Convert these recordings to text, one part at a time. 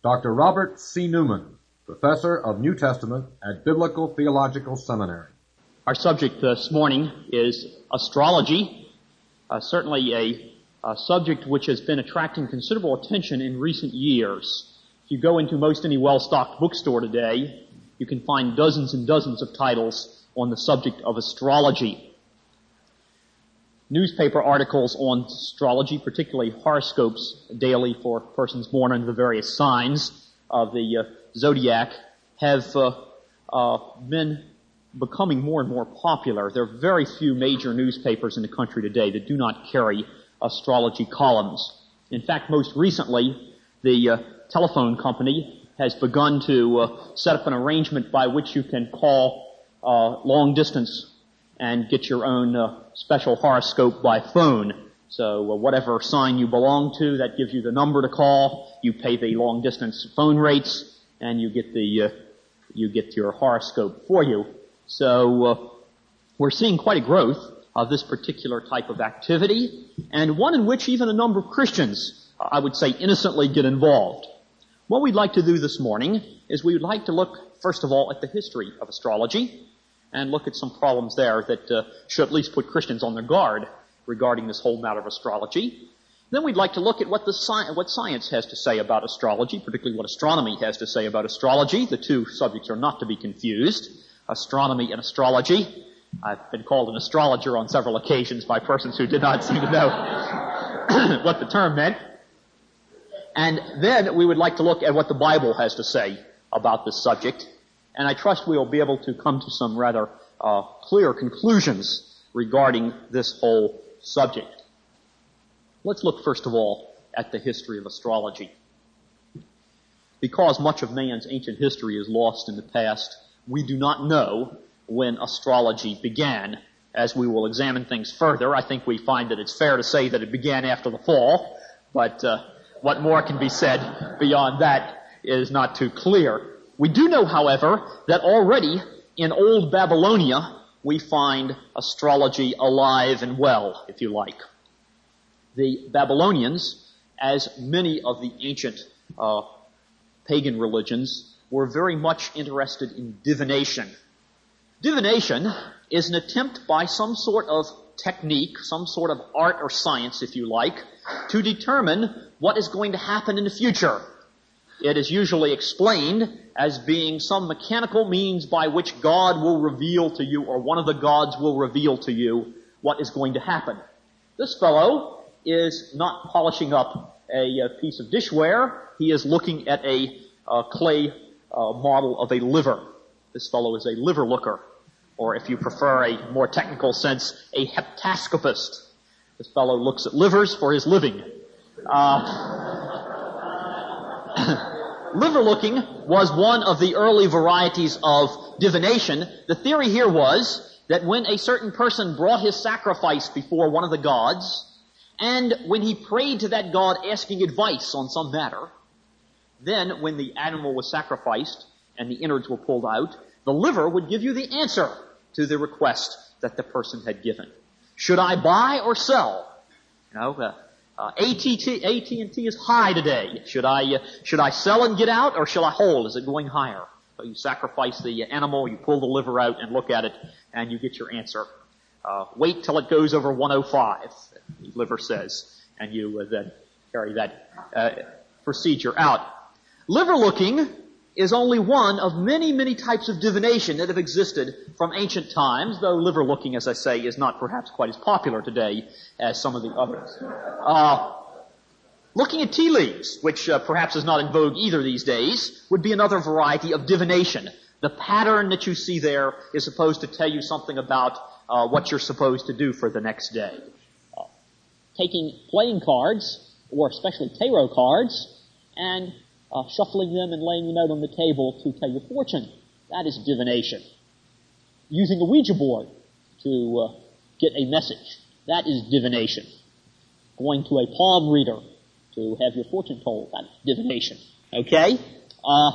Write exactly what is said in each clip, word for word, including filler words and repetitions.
Doctor Robert C. Newman, Professor of New Testament at Biblical Theological Seminary. Our subject this morning is astrology, uh, certainly a, a subject which has been attracting considerable attention in recent years. If you go into most any well-stocked bookstore today, you can find dozens and dozens of titles on the subject of astrology. Newspaper articles on astrology, particularly horoscopes daily for persons born under the various signs of the uh, zodiac, have uh, uh, been becoming more and more popular. There are very few major newspapers in the country today that do not carry astrology columns. In fact, most recently, the uh, telephone company has begun to uh, set up an arrangement by which you can call uh, long distance and get your own uh, special horoscope by phone. So uh, whatever sign you belong to, that gives you the number to call. You pay the long distance phone rates, and you get the uh, you get your horoscope for you. So uh, we're seeing quite a growth of this particular type of activity, and one in which even a number of Christians, I would say, innocently get involved. What we'd like to do this morning is we would like to look, first of all, at the history of astrology and look at some problems there that uh, should at least put Christians on their guard regarding this whole matter of astrology. Then we'd like to look at what the sci- what science has to say about astrology, particularly what astronomy has to say about astrology. The two subjects are not to be confused, astronomy and astrology. I've been called an astrologer on several occasions by persons who did not seem to know what the term meant. And then we would like to look at what the Bible has to say about this subject. And I trust we will be able to come to some rather uh, clear conclusions regarding this whole subject. Let's look first of all at the history of astrology. Because much of man's ancient history is lost in the past, we do not know when astrology began. As we will examine things further, I think we find that it's fair to say that it began after the fall, but uh, what more can be said beyond that is not too clear. We do know, however, that already in old Babylonia we find astrology alive and well, if you like. The Babylonians, as many of the ancient uh, pagan religions, were very much interested in divination. Divination is an attempt by some sort of technique, some sort of art or science, if you like, to determine what is going to happen in the future. It is usually explained as being some mechanical means by which God will reveal to you, or one of the gods will reveal to you, what is going to happen. This fellow is not polishing up a, a piece of dishware. He is looking at a uh, clay uh, model of a liver. This fellow is a liver looker, or if you prefer a more technical sense, a heptascopist. This fellow looks at livers for his living. Uh, Liver looking was one of the early varieties of divination. The theory here was that when a certain person brought his sacrifice before one of the gods, and when he prayed to that god asking advice on some matter, then when the animal was sacrificed and the innards were pulled out, the liver would give you the answer to the request that the person had given. Should I buy or sell? You know, uh, Uh, A T and T is high today. Should I, uh, should I sell and get out, or shall I hold? Is it going higher? So you sacrifice the animal, you pull the liver out and look at it, and you get your answer. Uh, wait till it goes over one oh five, the liver says, and you uh, then carry that uh, procedure out. Liver looking is only one of many, many types of divination that have existed from ancient times, though liver looking, as I say, is not perhaps quite as popular today as some of the others. Uh, looking at tea leaves, which uh, perhaps is not in vogue either these days, would be another variety of divination. The pattern that you see there is supposed to tell you something about uh, what you're supposed to do for the next day. Uh, taking playing cards, or especially tarot cards, and Uh, shuffling them and laying them out on the table to tell your fortune. That is divination. Using a Ouija board to uh, get a message. That is divination. Going to a palm reader to have your fortune told. That's divination. Okay? Uh,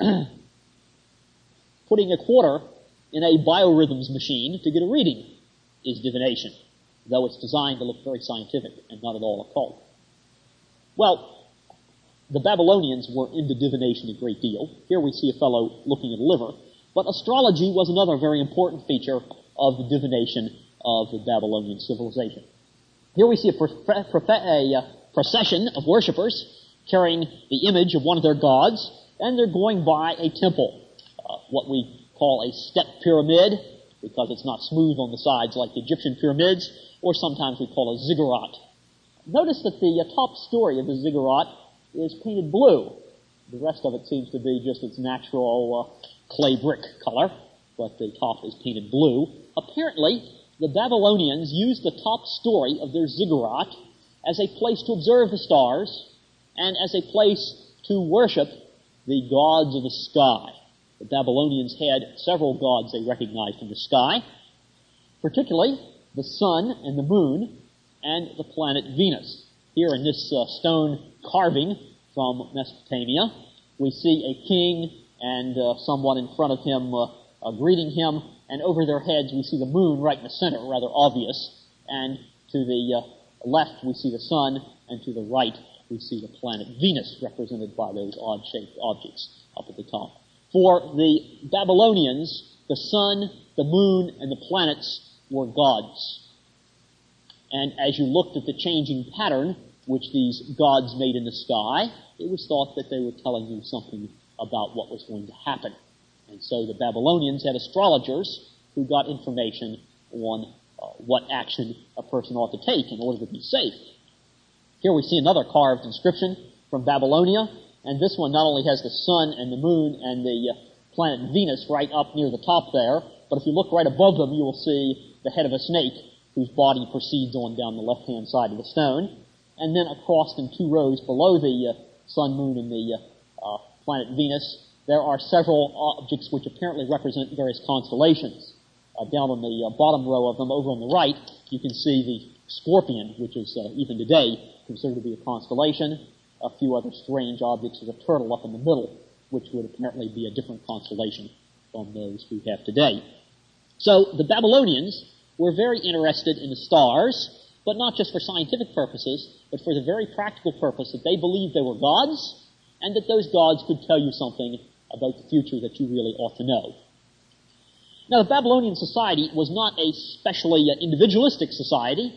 putting a quarter in a biorhythms machine to get a reading is divination, though it's designed to look very scientific and not at all occult. Well, the Babylonians were into divination a great deal. Here we see a fellow looking at a liver. But astrology was another very important feature of the divination of the Babylonian civilization. Here we see a, prof- prof- a uh, procession of worshippers carrying the image of one of their gods, and they're going by a temple, uh, what we call a step pyramid, because it's not smooth on the sides like the Egyptian pyramids, or sometimes we call a ziggurat. Notice that the uh, top story of the ziggurat is painted blue. The rest of it seems to be just its natural uh, clay brick color, but the top is painted blue. Apparently, the Babylonians used the top story of their ziggurat as a place to observe the stars and as a place to worship the gods of the sky. The Babylonians had several gods they recognized in the sky, particularly the sun and the moon and the planet Venus. Here in this uh, stone carving from Mesopotamia, we see a king and uh, someone in front of him uh, uh, greeting him, and over their heads we see the moon right in the center, rather obvious, and to the uh, left we see the sun, and to the right we see the planet Venus represented by those odd-shaped objects up at the top. For the Babylonians, the sun, the moon, and the planets were gods. And as you looked at the changing pattern which these gods made in the sky, it was thought that they were telling you something about what was going to happen. And so the Babylonians had astrologers who got information on uh, what action a person ought to take in order to be safe. Here we see another carved inscription from Babylonia, and this one not only has the sun and the moon and the uh, planet Venus right up near the top there, but if you look right above them, you will see the head of a snake whose body proceeds on down the left-hand side of the stone. And then across in two rows below the uh, sun, moon, and the uh, uh, planet Venus, there are several objects which apparently represent various constellations. Uh, down on the uh, bottom row of them, over on the right, you can see the scorpion, which is uh, even today considered to be a constellation. A few other strange objects, as a turtle up in the middle, which would apparently be a different constellation from those we have today. So the Babylonians were very interested in the stars, but not just for scientific purposes, but for the very practical purpose that they believed they were gods, and that those gods could tell you something about the future that you really ought to know. Now, the Babylonian society was not a specially uh, individualistic society,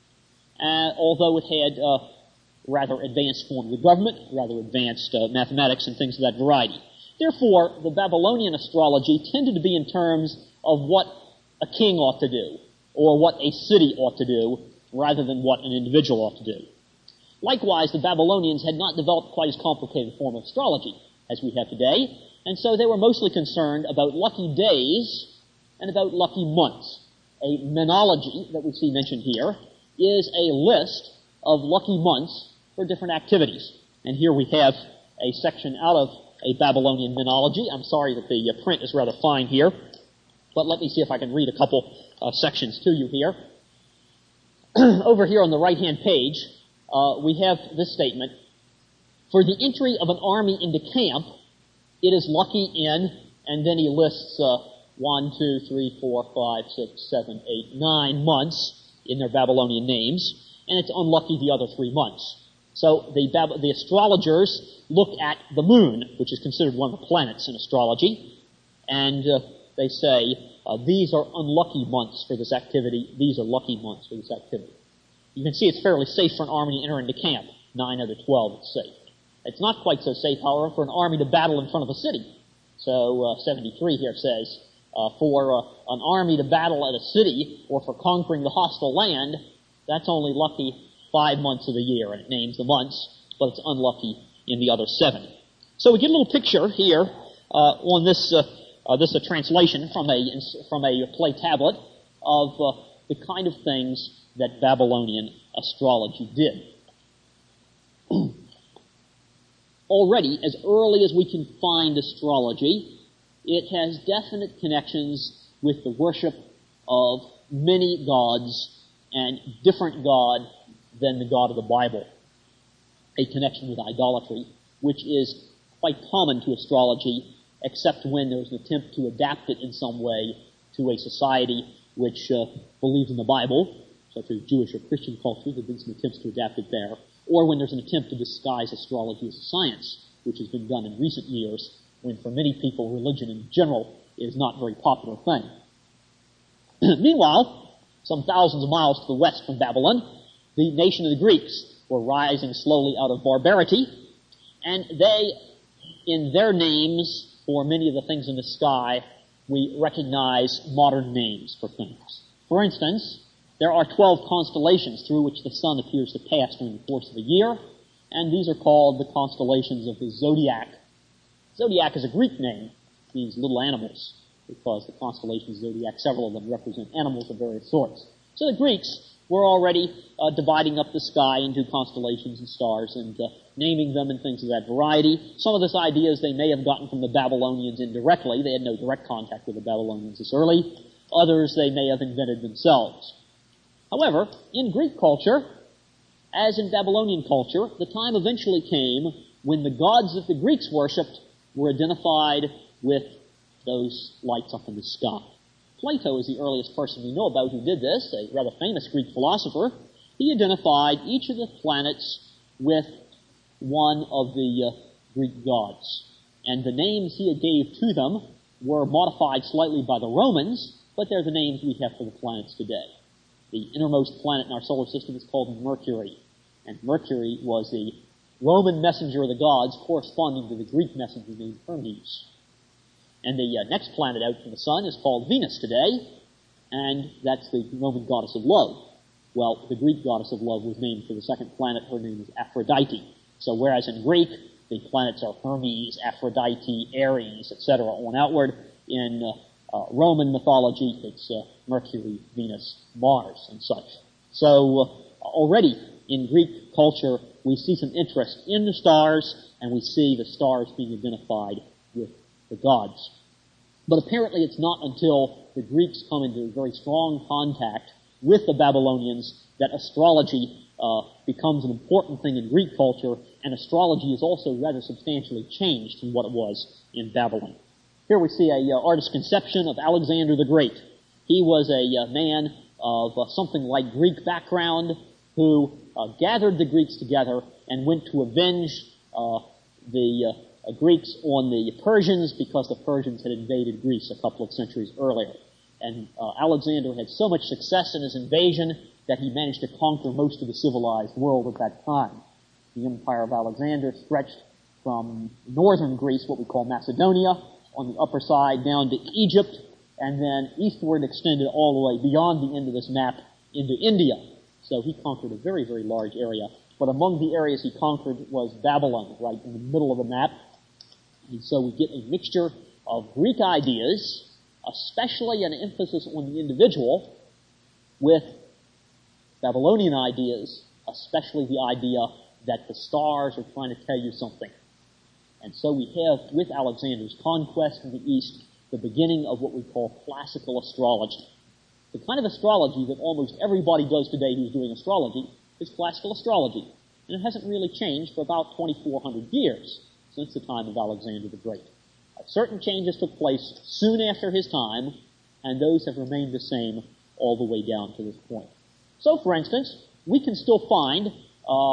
uh, although it had uh, rather advanced form of the government, rather advanced uh, mathematics and things of that variety. Therefore, the Babylonian astrology tended to be in terms of what a king ought to do, or what a city ought to do, rather than what an individual ought to do. Likewise, the Babylonians had not developed quite as complicated a form of astrology as we have today, and so they were mostly concerned about lucky days and about lucky months. A menology that we see mentioned here is a list of lucky months for different activities. And here we have a section out of a Babylonian menology. I'm sorry that the uh, print is rather fine here, but let me see if I can read a couple uh, sections to you here. Over here on the right-hand page, uh, we have this statement. For the entry of an army into camp, it is lucky in, and then he lists uh, one, two, three, four, five, six, seven, eight, nine months in their Babylonian names, and it's unlucky the other three months. So the, Bab- the astrologers look at the moon, which is considered one of the planets in astrology, and uh, they say, uh, these are unlucky months for this activity, these are lucky months for this activity. You can see it's fairly safe for an army to enter into camp. Nine out of twelve it's safe. It's not quite so safe, however, for an army to battle in front of a city. So uh, seventy-three here says, uh, for uh, an army to battle at a city or for conquering the hostile land, that's only lucky five months of the year, and it names the months, but it's unlucky in the other seven. So we get a little picture here uh, on this uh, uh, this a translation from a from a clay tablet of uh, the kind of things that Babylonian astrology did. Already, as early as we can find astrology, it has definite connections with the worship of many gods and different God than the God of the Bible. A connection with idolatry, which is quite common to astrology, except when there's an attempt to adapt it in some way to a society which uh, believes in the Bible, such as Jewish or Christian culture. There have been some attempts to adapt it there. or when there's an attempt to disguise astrology as a science, which has been done in recent years, when for many people religion in general is not a very popular thing. Meanwhile, some thousands of miles to the west from Babylon, the nation of the Greeks were rising slowly out of barbarity, and they, in their names for many of the things in the sky, we recognize modern names for things. For instance, there are twelve constellations through which the sun appears to pass during the course of a year, and these are called the constellations of the zodiac. Zodiac is a Greek name, means little animals, because the constellations zodiac, several of them represent animals of various sorts. So the Greeks were already uh, dividing up the sky into constellations and stars and uh, naming them and things of that variety. Some of these ideas they may have gotten from the Babylonians indirectly. They had no direct contact with the Babylonians this early. Others they may have invented themselves. However, in Greek culture, as in Babylonian culture, the time eventually came when the gods that the Greeks worshipped were identified with those lights up in the sky. Plato is the earliest person we know about who did this, a rather famous Greek philosopher. He identified each of the planets with one of the uh, Greek gods. And the names he gave to them were modified slightly by the Romans, but they're the names we have for the planets today. The innermost planet in our solar system is called Mercury. And Mercury was the Roman messenger of the gods corresponding to the Greek messenger named Hermes. And the uh, next planet out from the sun is called Venus today, and that's the Roman goddess of love. Well, the Greek goddess of love was named for the second planet. Her name is Aphrodite. So whereas in Greek, the planets are Hermes, Aphrodite, Ares, et cetera, on outward, in uh, uh, Roman mythology, it's uh, Mercury, Venus, Mars, and such. So uh, already in Greek culture, we see some interest in the stars, and we see the stars being identified with the gods. But apparently it's not until the Greeks come into very strong contact with the Babylonians that astrology uh, becomes an important thing in Greek culture, and astrology is also rather substantially changed from what it was in Babylon. Here we see a uh, artist's conception of Alexander the Great. He was a uh, man of uh, something like Greek background who uh, gathered the Greeks together and went to avenge uh, the uh, Uh, Greeks on the Persians because the Persians had invaded Greece a couple of centuries earlier. And uh, Alexander had so much success in his invasion that he managed to conquer most of the civilized world at that time. The empire of Alexander stretched from northern Greece, what we call Macedonia, on the upper side down to Egypt, and then eastward extended all the way beyond the end of this map into India. So he conquered a very, very large area. But among the areas he conquered was Babylon, right in the middle of the map. And so we get a mixture of Greek ideas, especially an emphasis on the individual, with Babylonian ideas, especially the idea that the stars are trying to tell you something. And so we have, with Alexander's conquest in the East, the beginning of what we call classical astrology. The kind of astrology that almost everybody does today who's doing astrology is classical astrology. And it hasn't really changed for about twenty-four hundred years. Since the time of Alexander the Great. Uh, certain changes took place soon after his time, and those have remained the same all the way down to this point. So, for instance, we can still find uh,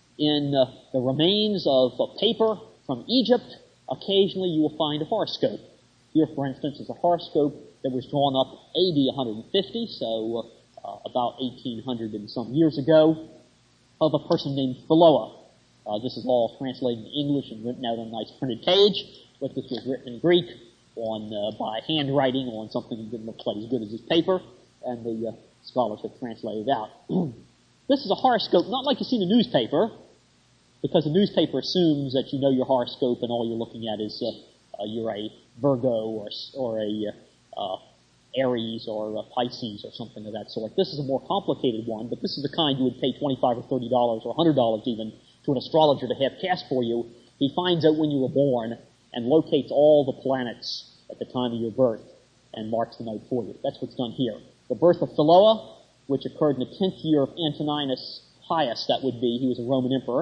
in uh, the remains of uh, paper from Egypt, occasionally you will find a horoscope. Here, for instance, is a horoscope that was drawn up A D one hundred fifty, so uh, about eighteen hundred and some years ago, of a person named Philloa. Uh, this is all translated in English and written out on a nice printed page, but this was written in Greek on uh, by handwriting on something that didn't look quite as good as his paper, and the uh, scholars have translated it out. This is a horoscope, not like you see in a newspaper, because the newspaper assumes that you know your horoscope and all you're looking at is uh, uh, you're a Virgo or, or a uh, Aries or a Pisces or something of that sort. This is a more complicated one, but this is the kind you would pay twenty-five dollars or thirty dollars or one hundred dollars even to an astrologer to have cast for you. He finds out when you were born and locates all the planets at the time of your birth and marks them out for you. That's what's done here. The birth of Philloa, which occurred in the tenth year of Antoninus Pius, that would be, he was a Roman emperor.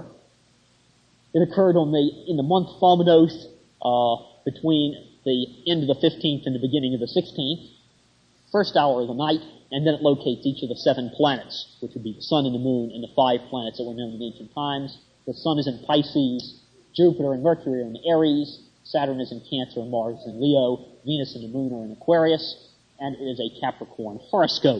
It occurred on the in the month Fominos, uh, between the end of the fifteenth and the beginning of the sixteenth, first hour of the night, and then it locates each of the seven planets, which would be the sun and the moon and the five planets that were known in ancient times. The sun is in Pisces, Jupiter and Mercury are in Aries, Saturn is in Cancer, and Mars is in Leo, Venus and the moon are in Aquarius, and it is a Capricorn horoscope.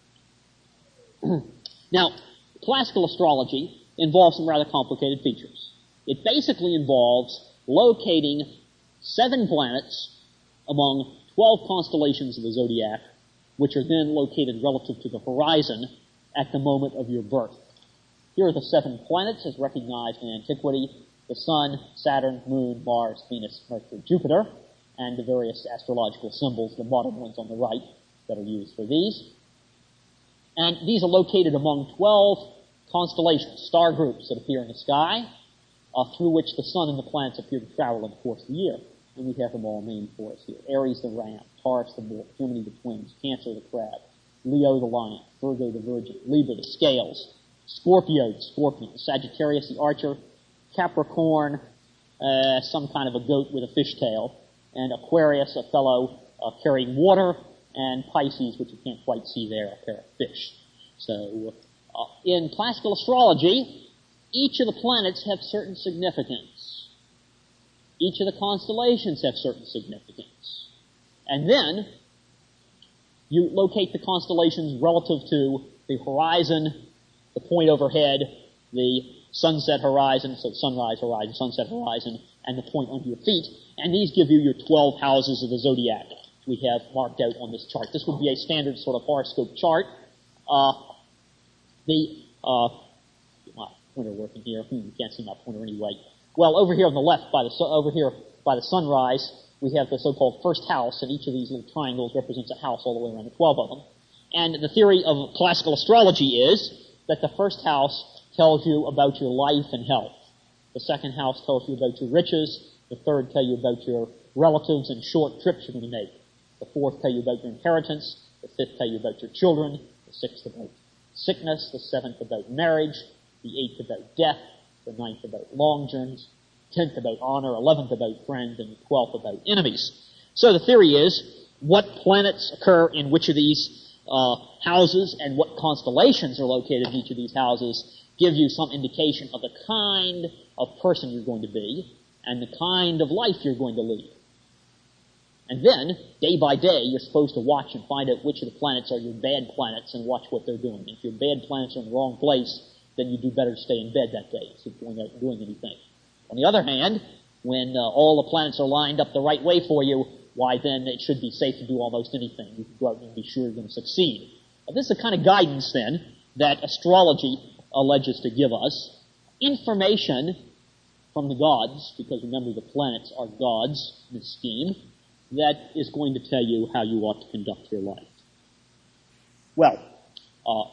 Now, classical astrology involves some rather complicated features. It basically involves locating seven planets among twelve constellations of the zodiac, which are then located relative to the horizon at the moment of your birth. Here are the seven planets as recognized in antiquity: the Sun, Saturn, Moon, Mars, Venus, Mercury, Jupiter, and the various astrological symbols, the modern ones on the right, that are used for these. And these are located among twelve constellations, star groups that appear in the sky, uh, through which the Sun and the planets appear to travel in the course of the year. And we have them all named for us here. Aries the ram, Taurus the bull, Gemini the twins, Cancer the crab, Leo the lion, Virgo the virgin, Libra the scales, Scorpio the scorpion, Sagittarius the archer, Capricorn, uh, some kind of a goat with a fishtail, and Aquarius, a fellow uh, carrying water, and Pisces, which you can't quite see there, a pair of fish. So, uh, in classical astrology, each of the planets have certain significance. Each of the constellations have certain significance. And then, you locate the constellations relative to the horizon, the point overhead, the sunset horizon, so sunrise horizon, sunset horizon, and the point under your feet. And these give you your twelve houses of the zodiac we have marked out on this chart. This would be a standard sort of horoscope chart. Uh, the, uh, my pointer working here. Hmm, you can't see my pointer anyway. Well, over here on the left, by the, over here by the sunrise, we have the so-called first house, and each of these little triangles represents a house all the way around the twelve of them. And the theory of classical astrology is that the first house tells you about your life and health. The second house tells you about your riches. The third tells you about your relatives and short trips you're going to make. The fourth tells you about your inheritance. The fifth tells you about your children. The sixth about sickness. The seventh about marriage. The eighth about death. The ninth about long journeys. Tenth about honor. Eleventh about friends. And the twelfth about enemies. So the theory is what planets occur in which of these uh, houses and what constellations are located in each of these houses give you some indication of the kind of person you're going to be and the kind of life you're going to lead. And then, day by day, you're supposed to watch and find out which of the planets are your bad planets and watch what they're doing. If your bad planets are in the wrong place, then you do better to stay in bed that day instead of going out and doing anything. On the other hand, when uh, all the planets are lined up the right way for you, why then it should be safe to do almost anything. You can go out and be sure you're going to succeed. But this is the kind of guidance, then, that astrology alleges to give us. Information from the gods, because remember the planets are gods in this scheme, that is going to tell you how you ought to conduct your life. Well, uh,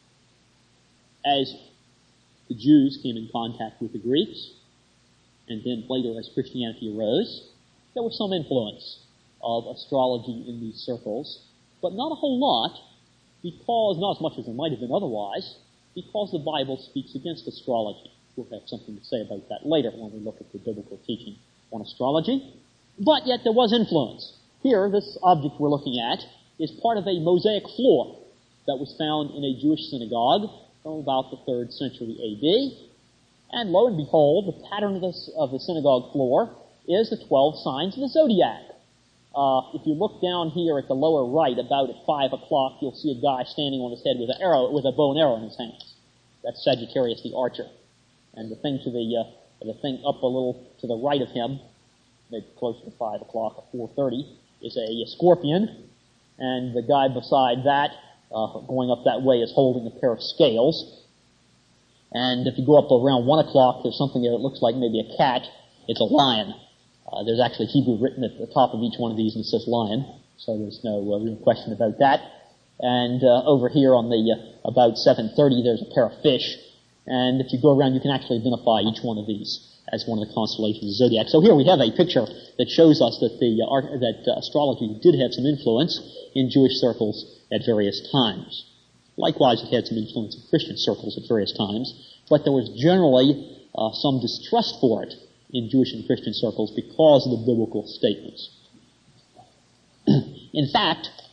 as the Jews came in contact with the Greeks, and then later as Christianity arose, there was some influence of astrology in these circles, but not a whole lot, because, not as much as there might have been otherwise, because the Bible speaks against astrology. We'll have something to say about that later when we look at the biblical teaching on astrology. But yet there was influence. Here, this object we're looking at is part of a mosaic floor that was found in a Jewish synagogue from about the third century A D. And lo and behold, the pattern of, this, of the synagogue floor is the twelve signs of the zodiac. Uh, if you look down here at the lower right, about at five o'clock, you'll see a guy standing on his head with an arrow, with a bow and arrow in his hands. That's Sagittarius the archer. And the thing to the, uh, the thing up a little to the right of him, maybe closer to five o'clock or four thirty, is a, a scorpion. And the guy beside that, uh, going up that way, is holding a pair of scales. And if you go up around one o'clock, there's something there that looks like maybe a cat. It's a lion. Uh, there's actually Hebrew written at the top of each one of these, and it says lion, so there's no uh, real question about that. And uh, over here on the uh, about seven thirty, there's a pair of fish. And if you go around, you can actually identify each one of these as one of the constellations of the zodiac. So here we have a picture that shows us that the uh, that uh, astrology did have some influence in Jewish circles at various times. Likewise, it had some influence in Christian circles at various times, but there was generally uh, some distrust for it in Jewish and Christian circles because of the biblical statements. In fact,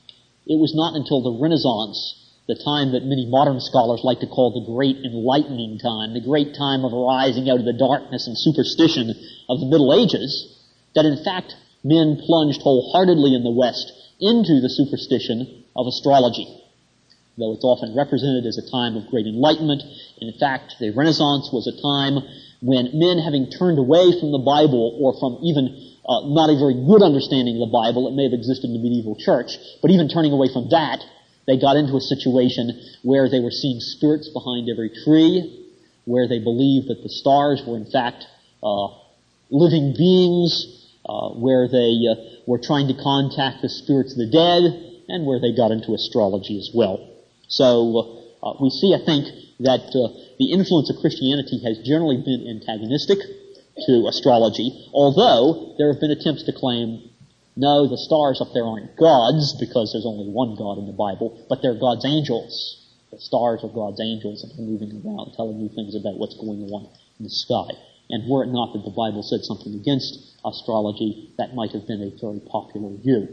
it was not until the Renaissance, the time that many modern scholars like to call the Great Enlightening time, the great time of arising out of the darkness and superstition of the Middle Ages, that in fact men plunged wholeheartedly in the West into the superstition of astrology. Though it's often represented as a time of great enlightenment, in fact the Renaissance was a time when men, having turned away from the Bible or from even uh, not a very good understanding of the Bible, it may have existed in the medieval church, but even turning away from that, they got into a situation where they were seeing spirits behind every tree, where they believed that the stars were in fact uh, living beings, uh, where they uh, were trying to contact the spirits of the dead, and where they got into astrology as well. So uh, we see, I think, that uh, the influence of Christianity has generally been antagonistic to astrology, although there have been attempts to claim, no, the stars up there aren't gods, because there's only one God in the Bible, but they're God's angels. The stars are God's angels, and they're moving around, telling you things about what's going on in the sky. And were it not that the Bible said something against astrology, that might have been a very popular view.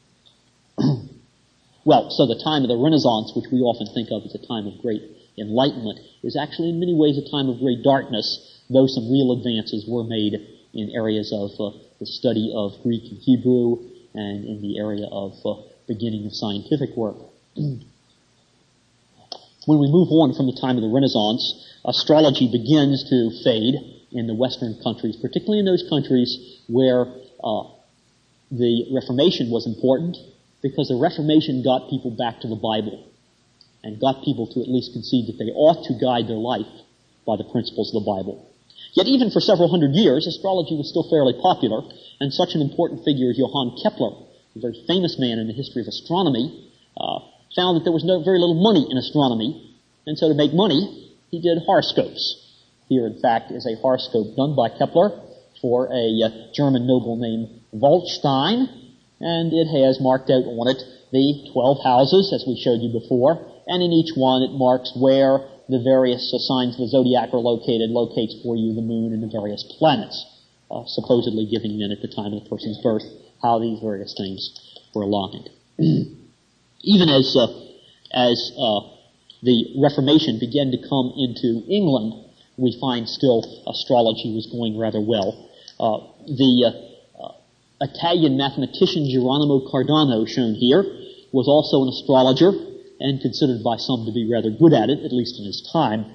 Well, so the time of the Renaissance, which we often think of as a time of great enlightenment, is actually in many ways a time of great darkness, though some real advances were made in areas of uh, the study of Greek and Hebrew, and in the area of uh, beginning of scientific work. When we move on from the time of the Renaissance, astrology begins to fade in the Western countries, particularly in those countries where uh, the Reformation was important, because the Reformation got people back to the Bible and got people to at least concede that they ought to guide their life by the principles of the Bible. Yet even for several hundred years, astrology was still fairly popular, and such an important figure as Johann Kepler, a very famous man in the history of astronomy, uh, found that there was no very little money in astronomy, and so to make money, he did horoscopes. Here, in fact, is a horoscope done by Kepler for a uh, German noble named Waldstein, and it has marked out on it the twelve houses, as we showed you before, and in each one it marks where the various uh, signs of the zodiac are located, locates for you the moon and the various planets, uh, supposedly giving then at the time of the person's birth how these various things were aligned. Even as uh, as uh, the Reformation began to come into England, we find still astrology was going rather well. Uh, the uh, Italian mathematician Geronimo Cardano, shown here, was also an astrologer and considered by some to be rather good at it, at least in his time.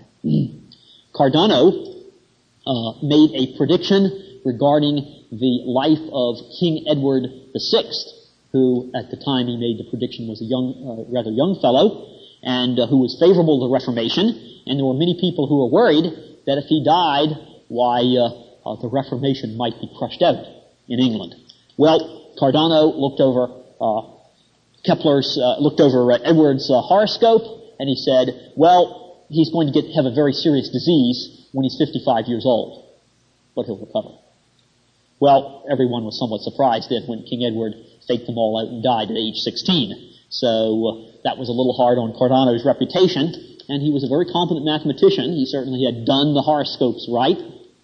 Cardano uh, made a prediction regarding the life of King Edward the Sixth, who at the time he made the prediction was a young, uh, rather young fellow, and uh, who was favorable to the Reformation, and there were many people who were worried that if he died, why uh, uh, the Reformation might be crushed out in England. Well, Cardano looked over uh, Kepler's, uh, looked over uh, Edward's uh, horoscope, and he said, well, he's going to get have a very serious disease when he's fifty-five years old, but he'll recover. Well, everyone was somewhat surprised then when King Edward faked them all out and died at age sixteen. So uh, that was a little hard on Cardano's reputation, and he was a very competent mathematician. He certainly had done the horoscopes right.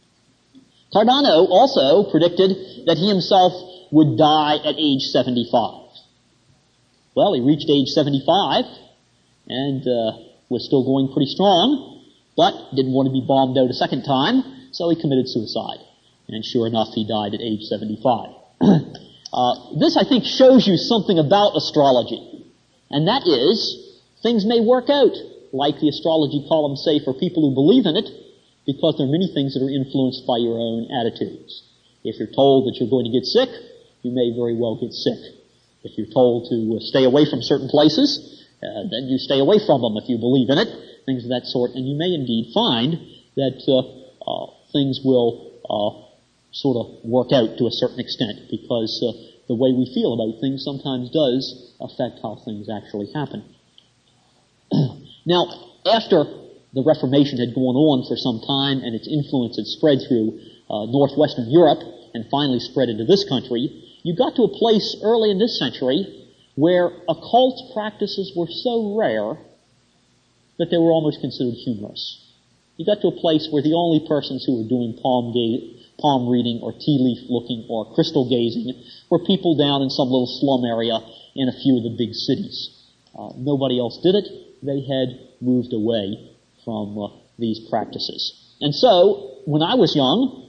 Cardano also predicted that he himself would die at age seventy-five. Well, he reached age seventy-five and uh, was still going pretty strong, but didn't want to be bombed out a second time, so he committed suicide. And sure enough, he died at age seventy-five. uh, this, I think, shows you something about astrology, and that is things may work out, like the astrology columns say, for people who believe in it, because there are many things that are influenced by your own attitudes. If you're told that you're going to get sick, you may very well get sick. If you're told to stay away from certain places, uh, then you stay away from them if you believe in it, things of that sort. And you may indeed find that uh, uh, things will uh, sort of work out to a certain extent, because uh, the way we feel about things sometimes does affect how things actually happen. Now, after the Reformation had gone on for some time and its influence had spread through uh, northwestern Europe and finally spread into this country, you got to a place early in this century where occult practices were so rare that they were almost considered humorous. You got to a place where the only persons who were doing palm, ga- palm reading or tea leaf looking or crystal gazing were people down in some little slum area in a few of the big cities. Uh, nobody else did it. They had moved away from uh, these practices. And so, when I was young,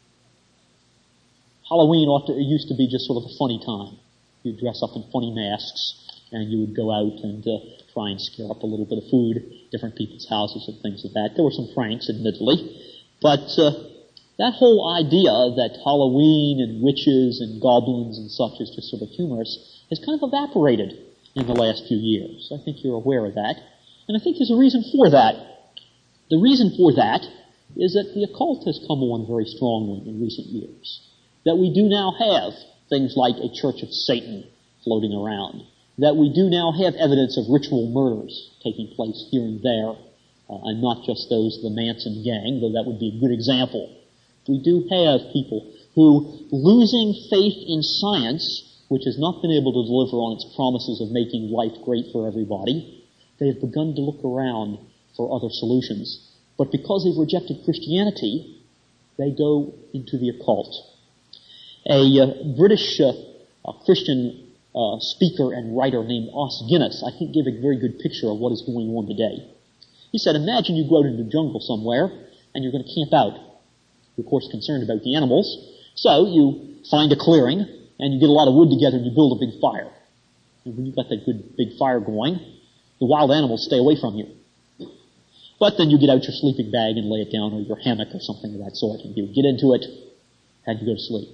Halloween ought to, it used to be just sort of a funny time. You'd dress up in funny masks, and you would go out and uh, try and scare up a little bit of food, different people's houses and things like that. There were some pranks, admittedly, but uh, that whole idea that Halloween and witches and goblins and such is just sort of humorous has kind of evaporated in the last few years. I think you're aware of that. And I think there's a reason for that. The reason for that is that the occult has come on very strongly in recent years. That we do now have things like a Church of Satan floating around. That we do now have evidence of ritual murders taking place here and there, uh, and not just those of the Manson gang, though that would be a good example. We do have people who, losing faith in science, which has not been able to deliver on its promises of making life great for everybody, they have begun to look around for other solutions. But because they've rejected Christianity, they go into the occult. A uh, British uh, a Christian uh, speaker and writer named Os Guinness, I think, gave a very good picture of what is going on today. He said, imagine you go out into the jungle somewhere and you're going to camp out. You're, of course, concerned about the animals. So you find a clearing and you get a lot of wood together and you build a big fire. And when you've got that good big fire going, the wild animals stay away from you. But then you get out your sleeping bag and lay it down, or your hammock or something of that sort, and you get into it and you go to sleep.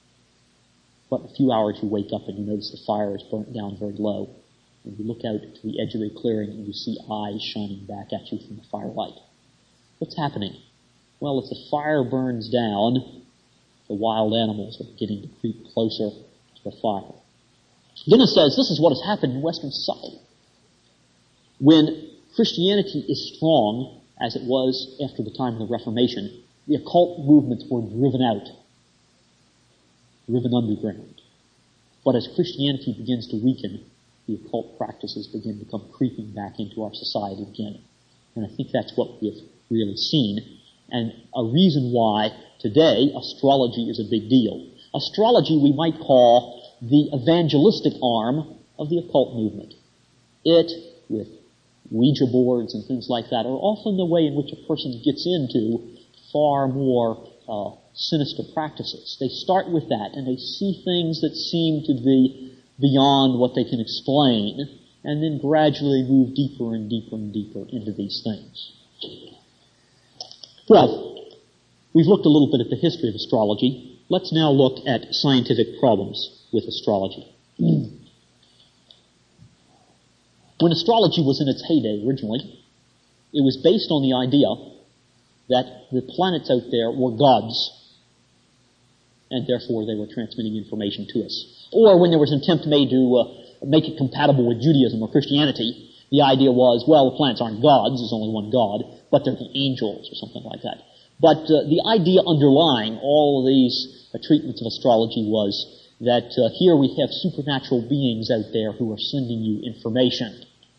But in a few hours you wake up and you notice the fire is burnt down very low. And you look out to the edge of the clearing and you see eyes shining back at you from the firelight. What's happening? Well, as the fire burns down, the wild animals are beginning to creep closer to the fire. Guinness says this is what has happened in Western society. When Christianity is strong, as it was after the time of the Reformation, the occult movements were driven out, driven underground. But as Christianity begins to weaken, the occult practices begin to come creeping back into our society again. And I think that's what we have really seen, and a reason why today astrology is a big deal. Astrology we might call the evangelistic arm of the occult movement. It, with Ouija boards and things like that, are often the way in which a person gets into far more uh, sinister practices. They start with that, and they see things that seem to be beyond what they can explain, and then gradually move deeper and deeper and deeper into these things. Well, we've looked a little bit at the history of astrology. Let's now look at scientific problems with astrology. When astrology was in its heyday originally, it was based on the idea that the planets out there were gods, and therefore they were transmitting information to us. Or when there was an attempt made to uh, make it compatible with Judaism or Christianity, the idea was, well, the planets aren't gods, there's only one God, but they're the angels or something like that. But uh, the idea underlying all of these uh, treatments of astrology was that uh, here we have supernatural beings out there who are sending you information.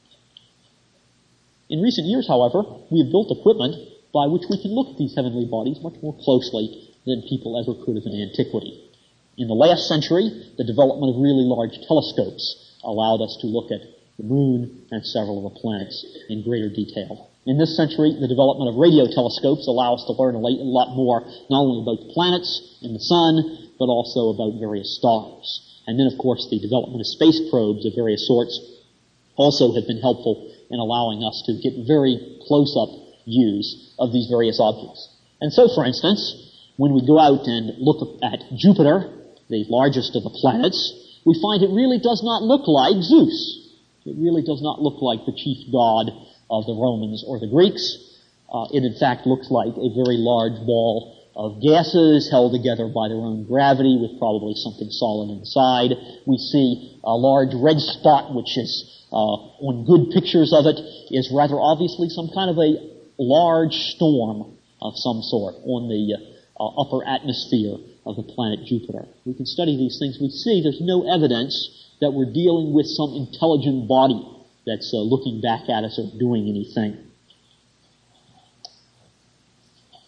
In recent years, however, we have built equipment by which we can look at these heavenly bodies much more closely than people ever could have in antiquity. In the last century, the development of really large telescopes allowed us to look at the moon and several of the planets in greater detail. In this century, the development of radio telescopes allow us to learn a lot more, not only about the planets and the sun, but also about various stars. And then, of course, the development of space probes of various sorts also have been helpful in allowing us to get very close-up views of these various objects. And so, for instance, when we go out and look at Jupiter, the largest of the planets, we find it really does not look like Zeus. It really does not look like the chief god of the Romans or the Greeks. Uh, it, in fact, looks like a very large ball of gases held together by their own gravity with probably something solid inside. We see a large red spot, which is, uh, on good pictures of it, is rather obviously some kind of a large storm of some sort on the uh, upper atmosphere of the planet Jupiter. We can study these things. We see there's no evidence that we're dealing with some intelligent body that's uh, looking back at us or doing anything.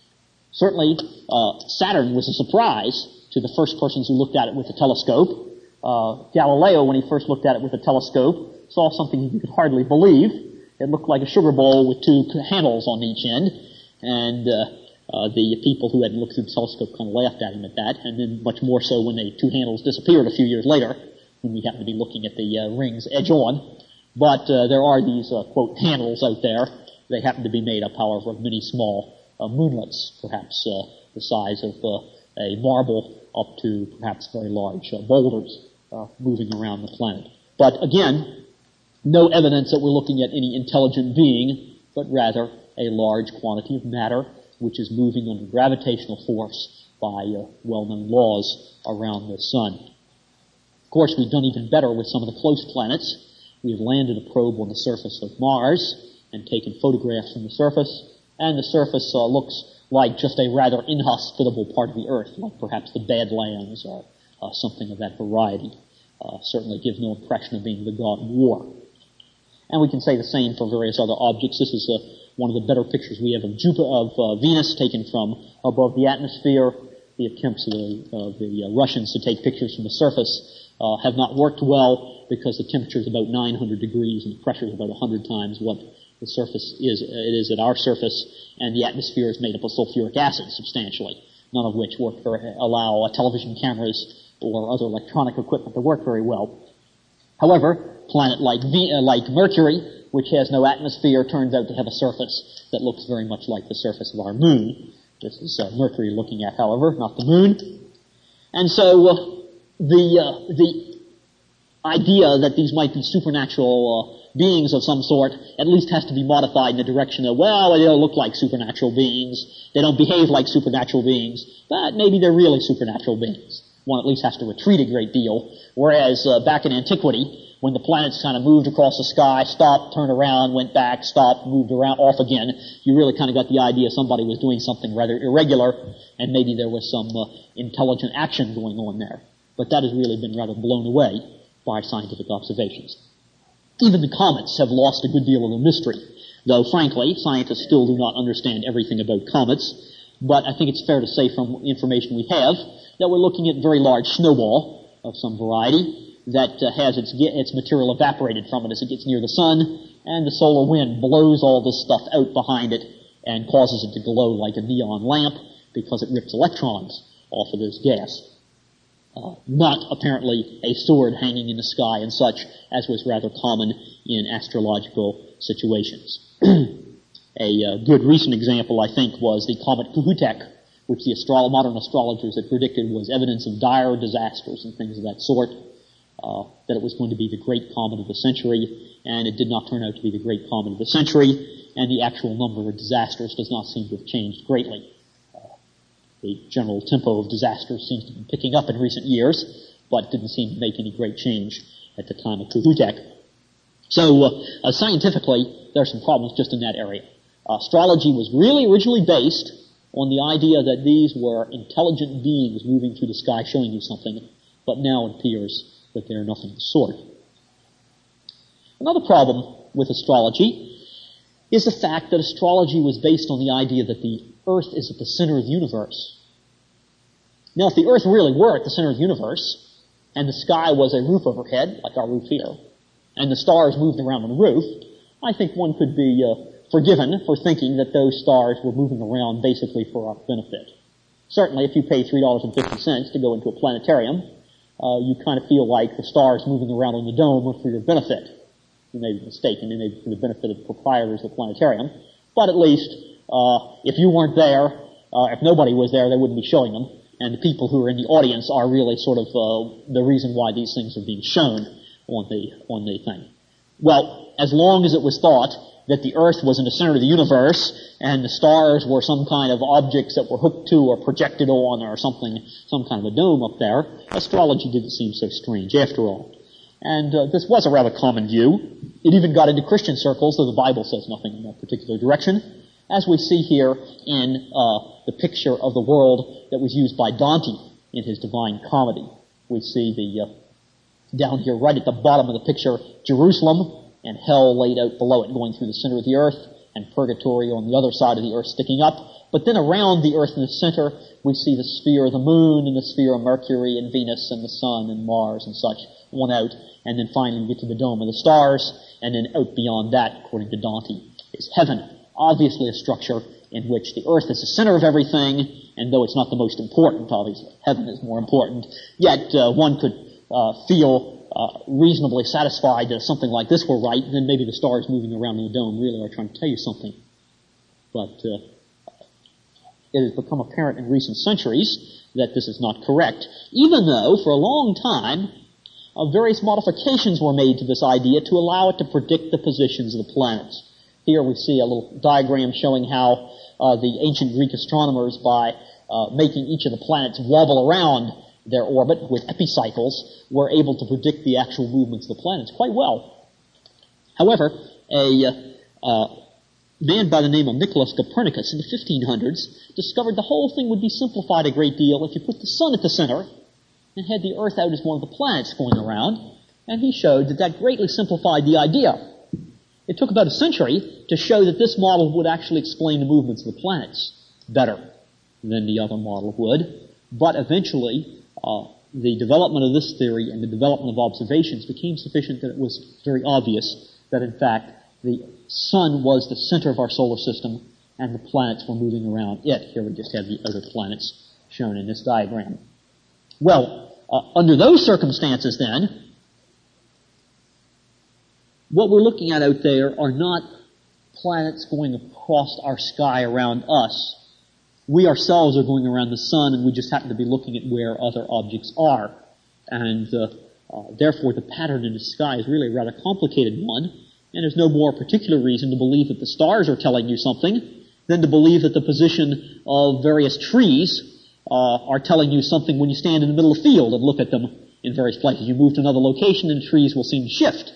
Certainly, uh, Saturn was a surprise to the first persons who looked at it with a telescope. uh, Galileo, when he first looked at it with a telescope, saw something he could hardly believe. It looked like a sugar bowl with two handles on each end, and uh, uh, the people who hadn't looked through the telescope kind of laughed at him at that, and then much more so when the two handles disappeared a few years later, when we happened to be looking at the uh, rings edge on. But uh, there are these, uh, quote, handles out there. They happen to be made up, however, of many small uh, moonlets, perhaps uh, the size of uh, a marble up to perhaps very large uh, boulders uh, moving around the planet. But again, no evidence that we're looking at any intelligent being, but rather a large quantity of matter which is moving under gravitational force by uh, well-known laws around the sun. Of course, we've done even better with some of the close planets. We've landed a probe on the surface of Mars and taken photographs from the surface, and the surface uh, looks like just a rather inhospitable part of the Earth, like perhaps the Badlands or uh, something of that variety. Uh, certainly gives no impression of being the god of war. And we can say the same for various other objects. This is uh, one of the better pictures we have of Jupiter, of uh, Venus, taken from above the atmosphere. The attempts of the, uh, the uh, Russians to take pictures from the surface uh, have not worked well because the temperature is about nine hundred degrees and the pressure is about one hundred times what the surface is. It is at our surface, and the atmosphere is made up of sulfuric acid substantially, none of which work for, allow uh, television cameras or other electronic equipment to work very well. However, a planet like, v, uh, like Mercury, which has no atmosphere, turns out to have a surface that looks very much like the surface of our moon. This is uh, Mercury looking at, however, not the moon. And so uh, the uh, the idea that these might be supernatural uh, beings of some sort at least has to be modified in the direction of, well, they don't look like supernatural beings, they don't behave like supernatural beings, but maybe they're really supernatural beings. One at least has to retreat a great deal, whereas uh, back in antiquity, when the planets kind of moved across the sky, stopped, turned around, went back, stopped, moved around, off again, you really kind of got the idea somebody was doing something rather irregular, and maybe there was some uh, intelligent action going on there. But that has really been rather blown away by scientific observations. Even the comets have lost a good deal of their mystery, though frankly, scientists still do not understand everything about comets. But I think it's fair to say from information we have that we're looking at a very large snowball of some variety that uh, has its, its material evaporated from it as it gets near the sun, and the solar wind blows all this stuff out behind it and causes it to glow like a neon lamp because it rips electrons off of this gas. Uh, not apparently a sword hanging in the sky and such, as was rather common in astrological situations. A uh, good recent example, I think, was the comet Kohoutek, which the astro- modern astrologers had predicted was evidence of dire disasters and things of that sort, uh, that it was going to be the great comet of the century, and it did not turn out to be the great comet of the century, and the actual number of disasters does not seem to have changed greatly. Uh, the general tempo of disasters seems to be picking up in recent years, but didn't seem to make any great change at the time of Kohoutek. So, uh, uh, scientifically, there are some problems just in that area. Uh, astrology was really originally based on the idea that these were intelligent beings moving through the sky showing you something, but now it appears that they are nothing of the sort. Another problem with astrology is the fact that astrology was based on the idea that the Earth is at the center of the universe. Now, if the Earth really were at the center of the universe, and the sky was a roof overhead, like our roof here, and the stars moved around on the roof, I think one could be uh, forgiven for thinking that those stars were moving around basically for our benefit. Certainly, if you pay three dollars and fifty cents to go into a planetarium, uh, you kind of feel like the stars moving around on the dome are for your benefit. You may be mistaken, they may be for the benefit of the proprietors of the planetarium, but at least, uh, if you weren't there, uh, if nobody was there, they wouldn't be showing them, and the people who are in the audience are really sort of uh, the reason why these things are being shown on the on the thing. Well, as long as it was thought that the Earth was in the center of the universe and the stars were some kind of objects that were hooked to or projected on or something, some kind of a dome up there, astrology didn't seem so strange after all. And uh, this was a rather common view. It even got into Christian circles, though the Bible says nothing in that particular direction, as we see here in uh, the picture of the world that was used by Dante in his Divine Comedy. We see the uh, down here right at the bottom of the picture, Jerusalem, and hell laid out below it, going through the center of the earth, and purgatory on the other side of the Earth sticking up. But then around the Earth in the center, we see the sphere of the Moon and the sphere of Mercury and Venus and the Sun and Mars and such, one out. And then finally we get to the dome of the stars, and then out beyond that, according to Dante, is heaven. Obviously a structure in which the Earth is the center of everything, and though it's not the most important, obviously, heaven is more important, yet uh, one could uh, feel uh, reasonably satisfied that if something like this were right, then maybe the stars moving around in the dome really are trying to tell you something. But uh, it has become apparent in recent centuries that this is not correct, even though for a long time uh, various modifications were made to this idea to allow it to predict the positions of the planets. Here we see a little diagram showing how uh, the ancient Greek astronomers, by uh, making each of the planets wobble around their orbit with epicycles, were able to predict the actual movements of the planets quite well. However, a uh, uh, man by the name of Nicholas Copernicus in the fifteen hundreds discovered the whole thing would be simplified a great deal if you put the sun at the center and had the Earth out as one of the planets going around, and he showed that that greatly simplified the idea. It took about a century to show that this model would actually explain the movements of the planets better than the other model would, but eventually uh, the development of this theory and the development of observations became sufficient that it was very obvious that in fact the sun was the center of our solar system and the planets were moving around it. Here we just have the outer planets shown in this diagram. Well, uh, under those circumstances then, what we're looking at out there are not planets going across our sky around us. We ourselves are going around the sun, and we just happen to be looking at where other objects are. And uh, uh, therefore the pattern in the sky is really a rather complicated one, and there's no more particular reason to believe that the stars are telling you something than to believe that the position of various trees uh, are telling you something when you stand in the middle of the field and look at them in various places. You move to another location and trees will seem to shift.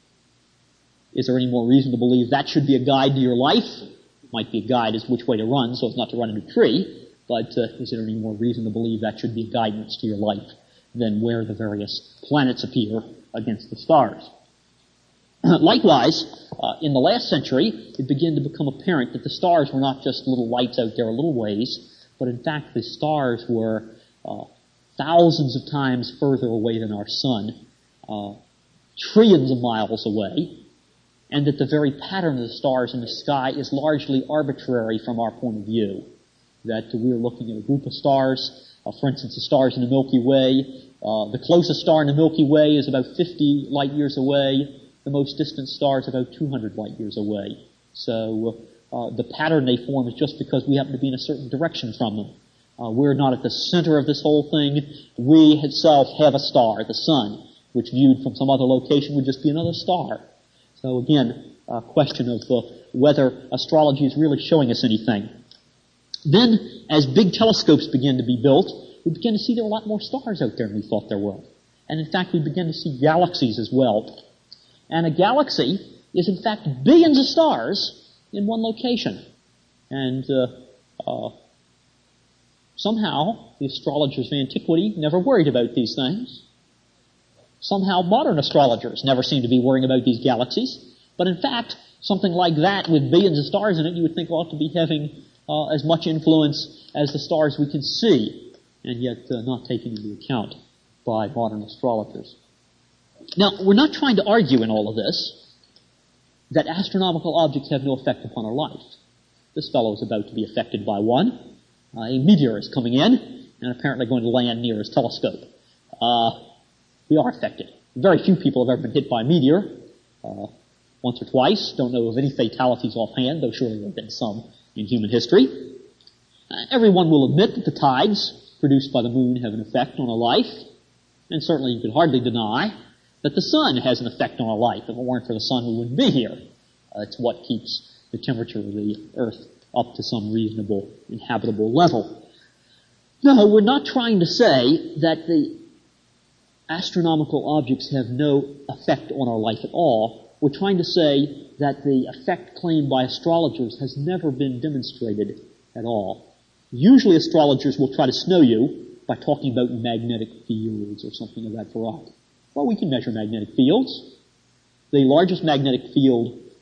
Is there any more reason to believe that should be a guide to your life? It might be a guide as which way to run, so as not to run into a tree, but uh, is there any more reason to believe that should be a guidance to your life than where the various planets appear against the stars? Likewise, uh, in the last century, it began to become apparent that the stars were not just little lights out there a little ways, but in fact the stars were uh, thousands of times further away than our sun, uh, trillions of miles away, and that the very pattern of the stars in the sky is largely arbitrary from our point of view. That we're looking at a group of stars, uh, for instance, the stars in the Milky Way. Uh, the closest star in the Milky Way is about fifty light years away. The most distant star is about two hundred light years away. So uh, the pattern they form is just because we happen to be in a certain direction from them. Uh, we're not at the center of this whole thing. We itself have a star, the sun, which viewed from some other location would just be another star. So again, a question of uh, whether astrology is really showing us anything. Then, as big telescopes began to be built, we began to see there were a lot more stars out there than we thought there were. And in fact, we began to see galaxies as well. And a galaxy is in fact billions of stars in one location. And uh, uh, somehow, the astrologers of antiquity never worried about these things. Somehow modern astrologers never seem to be worrying about these galaxies. But in fact, something like that with billions of stars in it, you would think ought to be having uh, as much influence as the stars we can see, and yet uh, not taken into account by modern astrologers. Now, we're not trying to argue in all of this that astronomical objects have no effect upon our life. This fellow is about to be affected by one. Uh, a meteor is coming in, and apparently going to land near his telescope. Uh, We are affected. Very few people have ever been hit by a meteor, uh, once or twice. Don't know of any fatalities offhand, though surely there have been some in human history. Uh, everyone will admit that the tides produced by the moon have an effect on our life, and certainly you could hardly deny that the sun has an effect on our life. If it weren't for the sun, we wouldn't be here. Uh, it's what keeps the temperature of the earth up to some reasonable, inhabitable level. No, we're not trying to say that the astronomical objects have no effect on our life at all. We're trying to say that the effect claimed by astrologers has never been demonstrated at all. Usually astrologers will try to snow you by talking about magnetic fields or something of that variety. Well, we can measure magnetic fields. The largest magnetic field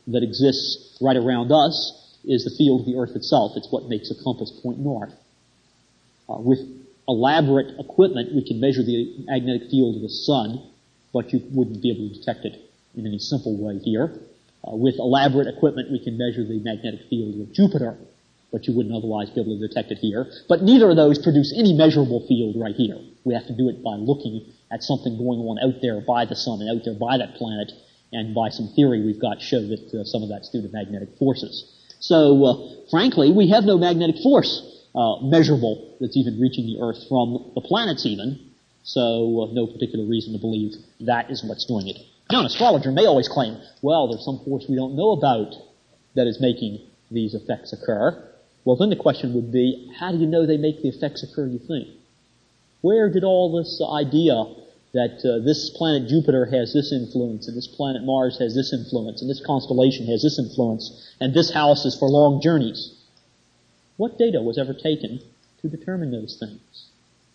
that exists right around us is the field of the Earth itself. It's what makes a compass point north. Uh, with elaborate equipment, we can measure the magnetic field of the sun, but you wouldn't be able to detect it in any simple way here. Uh, with elaborate equipment, we can measure the magnetic field of Jupiter, but you wouldn't otherwise be able to detect it here. But neither of those produce any measurable field right here. We have to do it by looking at something going on out there by the sun and out there by that planet, and by some theory we've got show that uh, some of that's due to magnetic forces. So, uh, frankly, we have no magnetic force uh, measurable that's even reaching the Earth from the planets even, so uh, no particular reason to believe that is what's doing it. Now, an astrologer may always claim, well, there's some force we don't know about that is making these effects occur. Well, then the question would be, how do you know they make the effects occur, you think? Where did all this uh, idea that uh, this planet Jupiter has this influence, and this planet Mars has this influence, and this constellation has this influence, and this house is for long journeys? What data was ever taken to determine those things?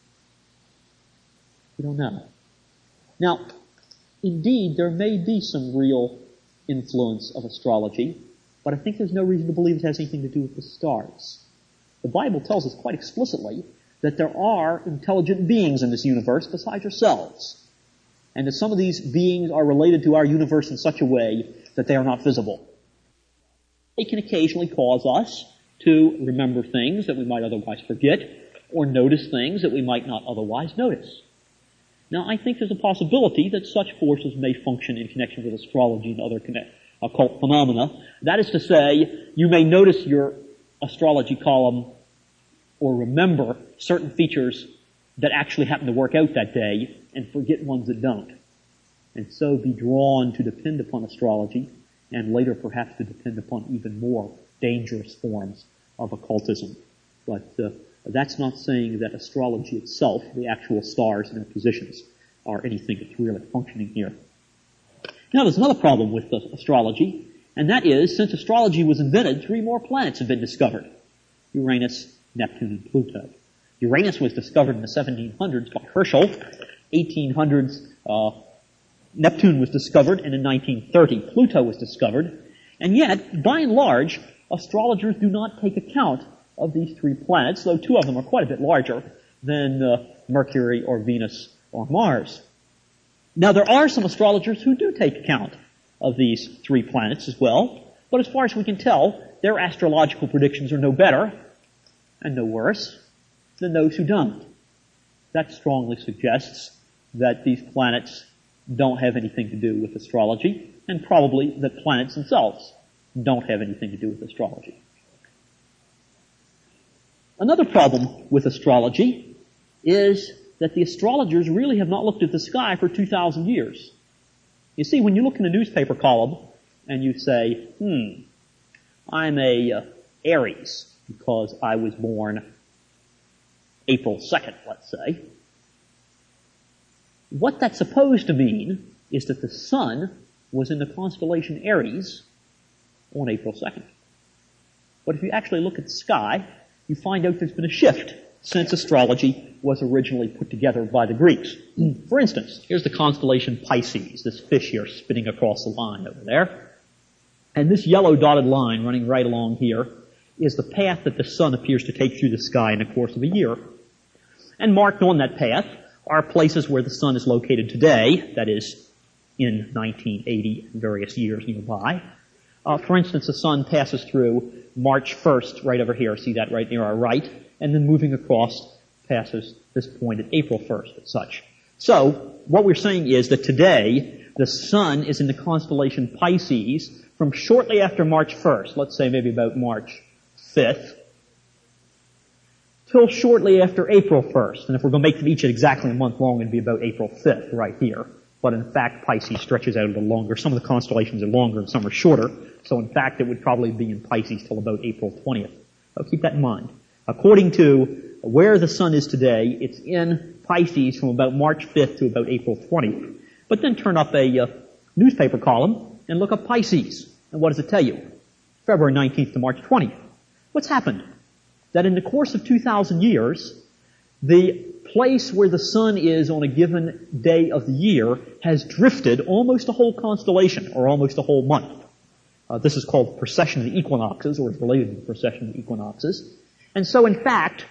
We don't know. Now, indeed, there may be some real influence of astrology, but I think there's no reason to believe it has anything to do with the stars. The Bible tells us quite explicitly that there are intelligent beings in this universe besides yourselves, and that some of these beings are related to our universe in such a way that they are not visible. They can occasionally cause us to remember things that we might otherwise forget, or notice things that we might not otherwise notice. Now, I think there's a possibility that such forces may function in connection with astrology and other connect, occult phenomena. That is to say, you may notice your astrology column or remember certain features that actually happen to work out that day and forget ones that don't. And so be drawn to depend upon astrology and later perhaps to depend upon even more dangerous forms of occultism. But uh, that's not saying that astrology itself, the actual stars and their positions, are anything that's really functioning here. Now there's another problem with uh, astrology, and that is, since astrology was invented, three more planets have been discovered. Uranus, Neptune, and Pluto. Uranus was discovered in the seventeen hundreds by Herschel. eighteen hundreds, uh, Neptune was discovered, and in nineteen thirty, Pluto was discovered. And yet, by and large, astrologers do not take account of these three planets, though two of them are quite a bit larger than uh, Mercury or Venus or Mars. Now, there are some astrologers who do take account of these three planets as well, but as far as we can tell, their astrological predictions are no better and no worse than those who don't. That strongly suggests that these planets don't have anything to do with astrology, and probably that planets themselves don't have anything to do with astrology. Another problem with astrology is that the astrologers really have not looked at the sky for two thousand years. You see, when you look in a newspaper column and you say, hmm, I'm a uh, Aries because I was born April second, let's say, what that's supposed to mean is that the sun was in the constellation Aries on April second. But if you actually look at the sky, you find out there's been a shift since astrology was originally put together by the Greeks. For instance, here's the constellation Pisces, this fish here spinning across the line over there. And this yellow dotted line running right along here is the path that the sun appears to take through the sky in the course of a year. And marked on that path are places where the sun is located today, that is, in nineteen eighty and various years nearby. Uh, for instance, the sun passes through March first right over here, see that right near our right, and then moving across passes this point at April first and such. So, what we're saying is that today, the sun is in the constellation Pisces from shortly after March first, let's say maybe about March fifth, till shortly after April first. And if we're going to make them each exactly a month long, it'd be about April fifth right here. But in fact, Pisces stretches out a little longer. Some of the constellations are longer and some are shorter. So in fact, it would probably be in Pisces till about April twentieth. So keep that in mind. According to where the sun is today, it's in Pisces from about March fifth to about April twentieth. But then turn up a uh, newspaper column and look up Pisces. And what does it tell you? February nineteenth to March twentieth. What's happened? That in the course of two thousand years, the place where the sun is on a given day of the year has drifted almost a whole constellation, or almost a whole month. Uh, this is called the precession of the equinoxes, or is related to the precession of the equinoxes. And so, in fact,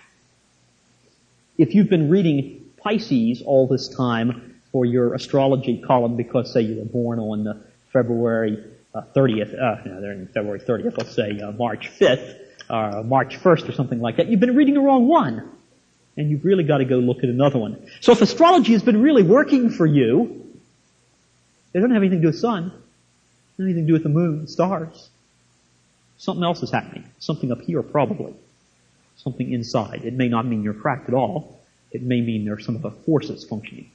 if you've been reading Pisces all this time for your astrology column because, say, you were born on uh, February uh, thirtieth, uh, no, they're in February thirtieth, let's say uh, March fifth, uh, March first or something like that, you've been reading the wrong one. And you've really got to go look at another one. So if astrology has been really working for you, it doesn't have anything to do with the sun. It doesn't have anything to do with the moon, the stars. Something else is happening. Something up here, probably. Something inside. It may not mean you're cracked at all. It may mean there are some other forces functioning.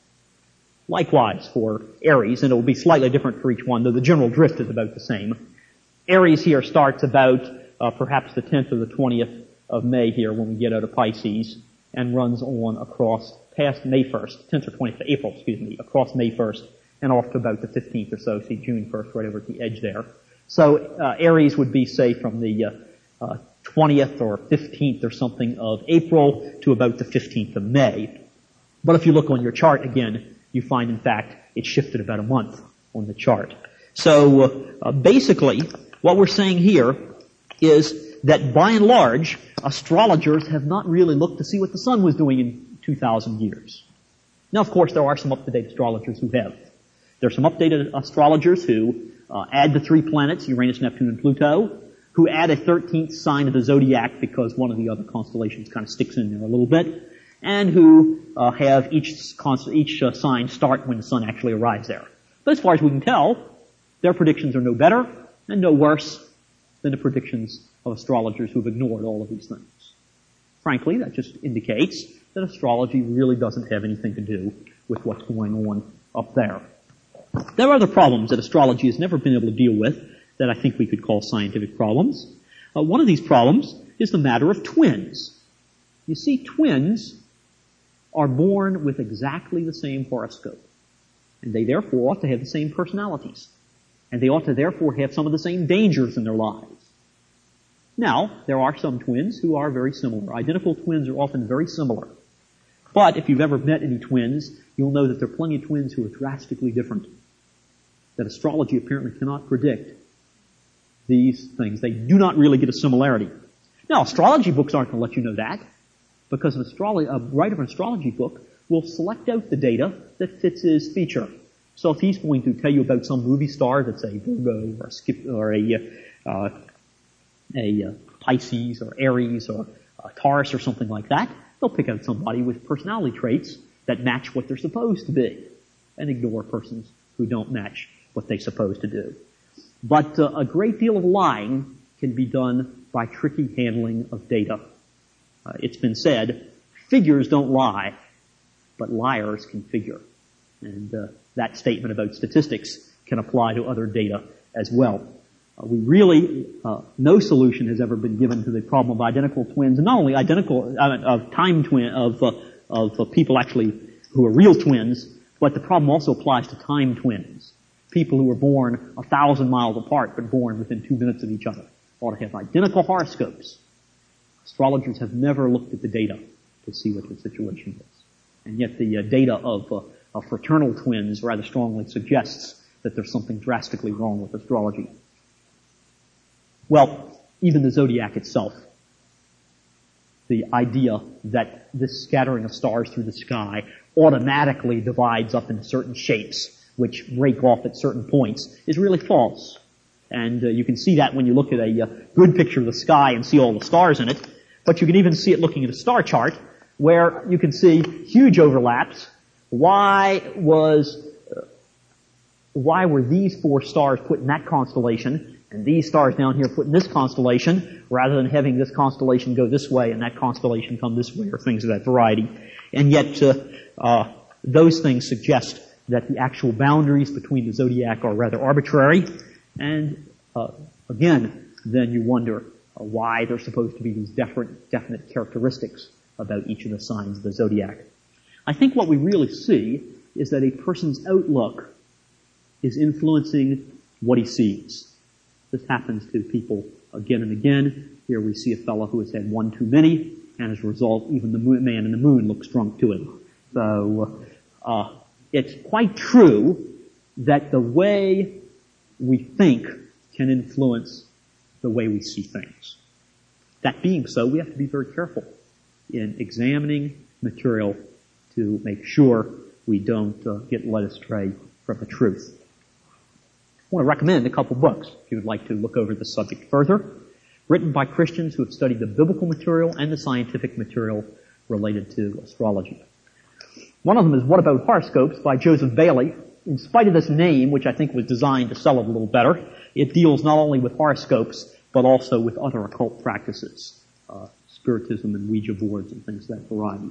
Likewise for Aries, and it will be slightly different for each one, though the general drift is about the same. Aries here starts about uh, perhaps the tenth or the twentieth of May here when we get out of Pisces, and runs on across past May first, tenth or twentieth of April, excuse me, across May first, and off to about the fifteenth or so, see June first right over at the edge there. So uh, Aries would be, say, from the uh, uh, twentieth or fifteenth or something of April to about the fifteenth of May. But if you look on your chart again, you find, in fact, it shifted about a month on the chart. So uh, uh, basically, what we're saying here is that by and large, astrologers have not really looked to see what the sun was doing in two thousand years. Now, of course, there are some up-to-date astrologers who have. There are some updated astrologers who uh, add the three planets, Uranus, Neptune, and Pluto, who add a thirteenth sign of the zodiac because one of the other constellations kind of sticks in there a little bit, and who uh, have each, const- each uh, sign start when the sun actually arrives there. But as far as we can tell, their predictions are no better and no worse than the predictions of astrologers who've ignored all of these things. Frankly, that just indicates that astrology really doesn't have anything to do with what's going on up there. There are other problems that astrology has never been able to deal with that I think we could call scientific problems. Uh, one of these problems is the matter of twins. You see, twins are born with exactly the same horoscope, and they therefore ought to have the same personalities, and they ought to therefore have some of the same dangers in their lives. Now, there are some twins who are very similar. Identical twins are often very similar. But if you've ever met any twins, you'll know that there are plenty of twins who are drastically different. That astrology apparently cannot predict these things. They do not really get a similarity. Now, astrology books aren't going to let you know that, because an astrology, a writer of an astrology book will select out the data that fits his feature. So if he's going to tell you about some movie star that's a Virgo or a Skip or a uh, a uh, Pisces or Aries or uh, Taurus or something like that, they'll pick out somebody with personality traits that match what they're supposed to be and ignore persons who don't match what they're supposed to do. But uh, a great deal of lying can be done by tricky handling of data. Uh, it's been said, figures don't lie, but liars can figure. And uh, that statement about statistics can apply to other data as well. Uh, we really, uh, no solution has ever been given to the problem of identical twins, and not only identical, uh, of time twin, of, uh, of uh, people actually who are real twins, but the problem also applies to time twins. People who were born a thousand miles apart, but born within two minutes of each other, ought to have identical horoscopes. Astrologers have never looked at the data to see what the situation is. And yet the uh, data of, uh, of fraternal twins rather strongly suggests that there's something drastically wrong with astrology. Well, even the zodiac itself, the idea that this scattering of stars through the sky automatically divides up into certain shapes which break off at certain points is really false. And uh, you can see that when you look at a uh, good picture of the sky and see all the stars in it, but you can even see it looking at a star chart where you can see huge overlaps. Why was, uh, why were these four stars put in that constellation and these stars down here put in this constellation rather than having this constellation go this way and that constellation come this way, or things of that variety? And yet, uh, uh, those things suggest that the actual boundaries between the zodiac are rather arbitrary. And, uh, again, then you wonder uh, why there's supposed to be these definite, definite characteristics about each of the signs of the zodiac. I think what we really see is that a person's outlook is influencing what he sees. This happens to people again and again. Here we see a fellow who has had one too many, and as a result, even the moon, man in the moon looks drunk to him. So, uh, it's quite true that the way we think can influence the way we see things. That being so, we have to be very careful in examining material to make sure we don't uh, get led astray from the truth. I want to recommend a couple books if you would like to look over this subject further, written by Christians who have studied the biblical material and the scientific material related to astrology. One of them is What About Horoscopes by Joseph Bailey. In spite of this name, which I think was designed to sell it a little better, it deals not only with horoscopes, but also with other occult practices, uh, spiritism and Ouija boards and things of that variety.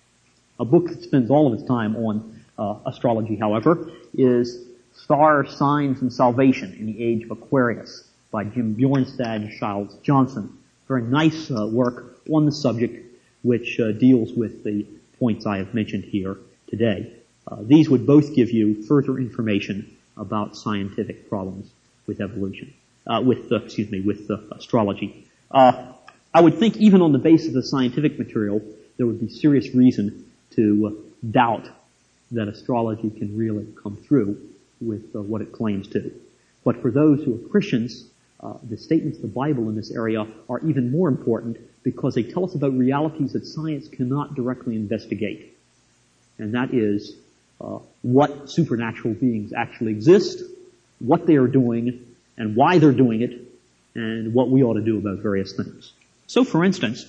A book that spends all of its time on uh, astrology, however, is Stars, Signs, and Salvation in the Age of Aquarius by Jim Bjornstad and Giles Johnson. Very nice uh, work on the subject, which uh, deals with the points I have mentioned here today. Uh, these would both give you further information about scientific problems with evolution, uh, with, uh, excuse me, with uh, astrology. Uh, I would think even on the basis of the scientific material, there would be serious reason to uh, doubt that astrology can really come through with uh, what it claims to. But for those who are Christians, uh, the statements of the Bible in this area are even more important because they tell us about realities that science cannot directly investigate. And that is uh, what supernatural beings actually exist, what they are doing, and why they're doing it, and what we ought to do about various things. So, for instance,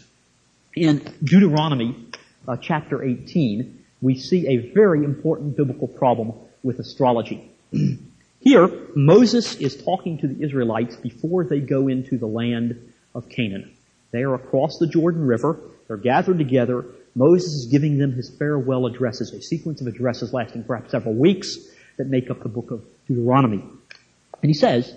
in Deuteronomy uh, chapter eighteen, we see a very important biblical problem with astrology. Here, Moses is talking to the Israelites before they go into the land of Canaan. They are across the Jordan River. They're gathered together. Moses is giving them his farewell addresses, a sequence of addresses lasting perhaps several weeks that make up the book of Deuteronomy. And he says,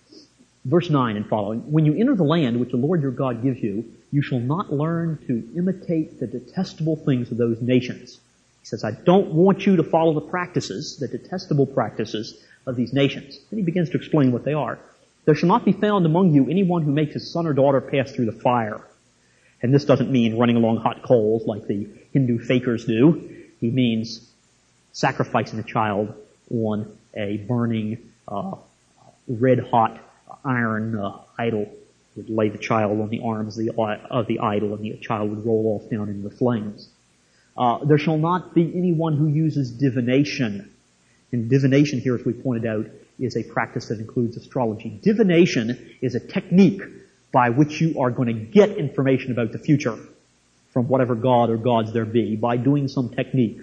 verse nine and following, when you enter the land which the Lord your God gives you, you shall not learn to imitate the detestable things of those nations. He says, I don't want you to follow the practices, the detestable practices of these nations. Then he begins to explain what they are. There shall not be found among you anyone who makes his son or daughter pass through the fire. And this doesn't mean running along hot coals like the Hindu fakers do. He means sacrificing a child on a burning, uh, red-hot iron uh, idol. Would lay the child on the arms of the, of the idol, and the child would roll off down into the flames. Uh, there shall not be anyone who uses divination. And divination here, as we pointed out, is a practice that includes astrology. Divination is a technique by which you are going to get information about the future from whatever god or gods there be by doing some technique.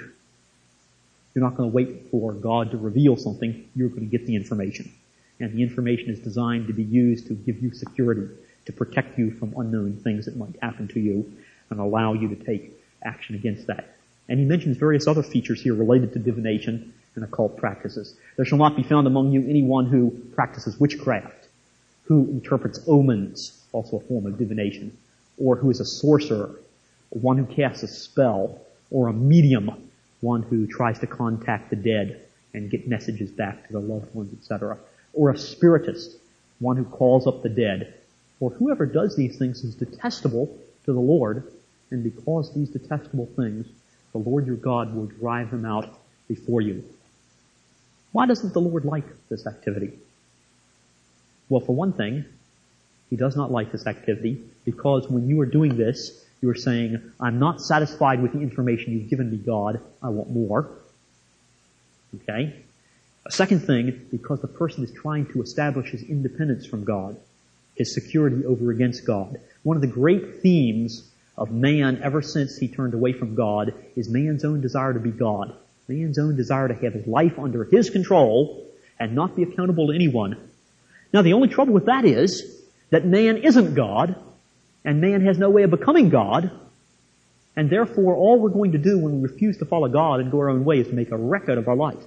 You're not going to wait for God to reveal something. You're going to get the information. And the information is designed to be used to give you security, to protect you from unknown things that might happen to you and allow you to take action against that. And he mentions various other features here related to divination and occult practices. There shall not be found among you anyone who practices witchcraft, who interprets omens, also a form of divination, or who is a sorcerer, one who casts a spell, or a medium, one who tries to contact the dead and get messages back to their loved ones, et cetera, or a spiritist, one who calls up the dead. For whoever does these things is detestable to the Lord, and because these detestable things, the Lord your God will drive them out before you. Why doesn't the Lord like this activity? Well, for one thing, he does not like this activity because when you are doing this, you are saying, I'm not satisfied with the information you've given me, God. I want more. Okay? A second thing, because the person is trying to establish his independence from God, his security over against God. One of the great themes of man ever since he turned away from God is man's own desire to be God. Man's own desire to have his life under his control and not be accountable to anyone. Now, the only trouble with that is that man isn't God, and man has no way of becoming God, and therefore all we're going to do when we refuse to follow God and go our own way is to make a record of our life.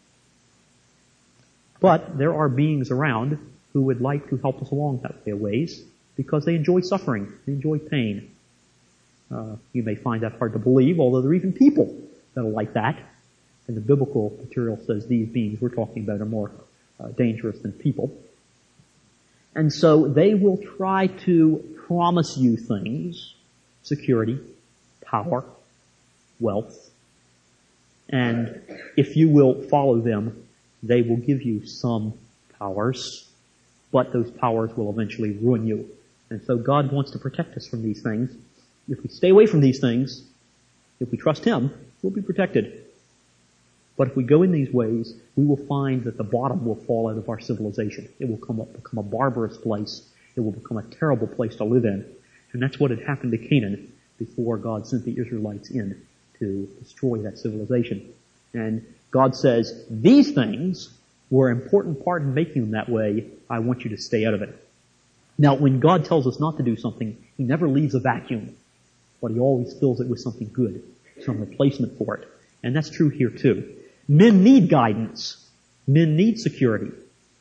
But there are beings around who would like to help us along that way ways because they enjoy suffering, they enjoy pain. Uh, you may find that hard to believe, although there are even people that are like that. And the biblical material says these beings we're talking about are more uh, dangerous than people. And so they will try to promise you things, security, power, wealth. And if you will follow them, they will give you some powers but those powers will eventually ruin you. And so God wants to protect us from these things. If we stay away from these things, if we trust Him, we'll be protected. But if we go in these ways, we will find that the bottom will fall out of our civilization. It will come up, become a barbarous place. It will become a terrible place to live in. And that's what had happened to Canaan before God sent the Israelites in to destroy that civilization. And God says, these things were an important part in making them that way. I want you to stay out of it. Now, when God tells us not to do something, He never leaves a vacuum, but He always fills it with something good, some replacement for it. And that's true here too. Men need guidance. Men need security.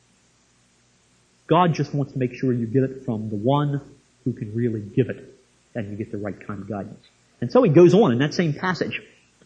God just wants to make sure you get it from the one who can really give it, and you get the right kind of guidance. And so He goes on in that same passage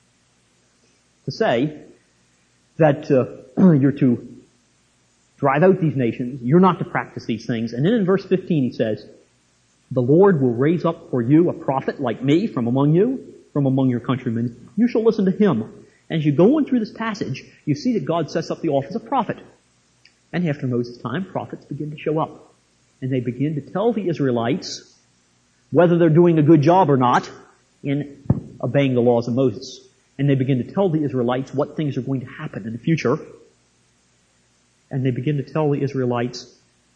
to say that uh, you're to drive out these nations, you're not to practice these things. And then in verse fifteen He says, the Lord will raise up for you a prophet like me from among you, from among your countrymen. You shall listen to him. And as you go on through this passage, you see that God sets up the office of prophet. And after Moses' time, prophets begin to show up. And they begin to tell the Israelites whether they're doing a good job or not in obeying the laws of Moses. And they begin to tell the Israelites what things are going to happen in the future. And they begin to tell the Israelites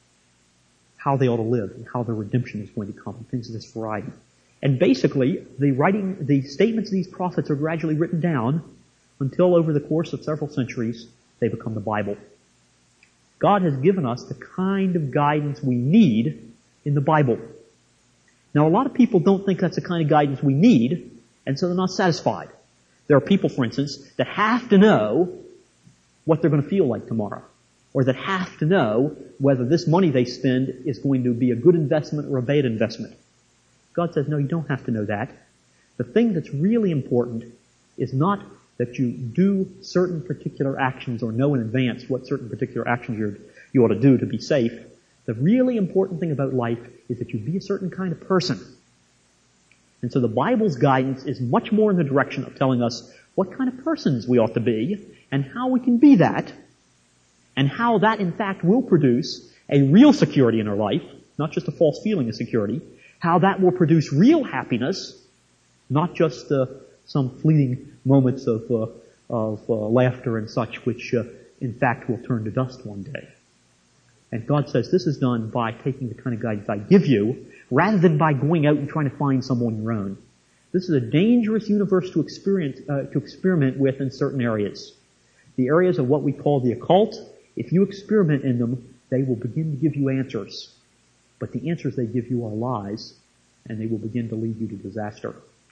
how they ought to live and how their redemption is going to come, things of this variety. And basically, the writing, the statements of these prophets are gradually written down until over the course of several centuries, they become the Bible. God has given us the kind of guidance we need in the Bible. Now, a lot of people don't think that's the kind of guidance we need, and so they're not satisfied. There are people, for instance, that have to know what they're going to feel like tomorrow, or that have to know whether this money they spend is going to be a good investment or a bad investment. God says, no, you don't have to know that. The thing that's really important is not that you do certain particular actions or know in advance what certain particular actions you're, you ought to do to be safe. The really important thing about life is that you be a certain kind of person. And so the Bible's guidance is much more in the direction of telling us what kind of persons we ought to be and how we can be that, and how that in fact will produce a real security in our life, not just a false feeling of security, how that will produce real happiness, not just uh, some fleeting moments of, uh, of uh, laughter and such, which uh, in fact will turn to dust one day. And God says this is done by taking the kind of guidance I give you, rather than by going out and trying to find someone on your own. This is a dangerous universe to experience, uh, to experiment with in certain areas. The areas of what we call the occult, if you experiment in them, they will begin to give you answers. But the answers they give you are lies, and they will begin to lead you to disaster.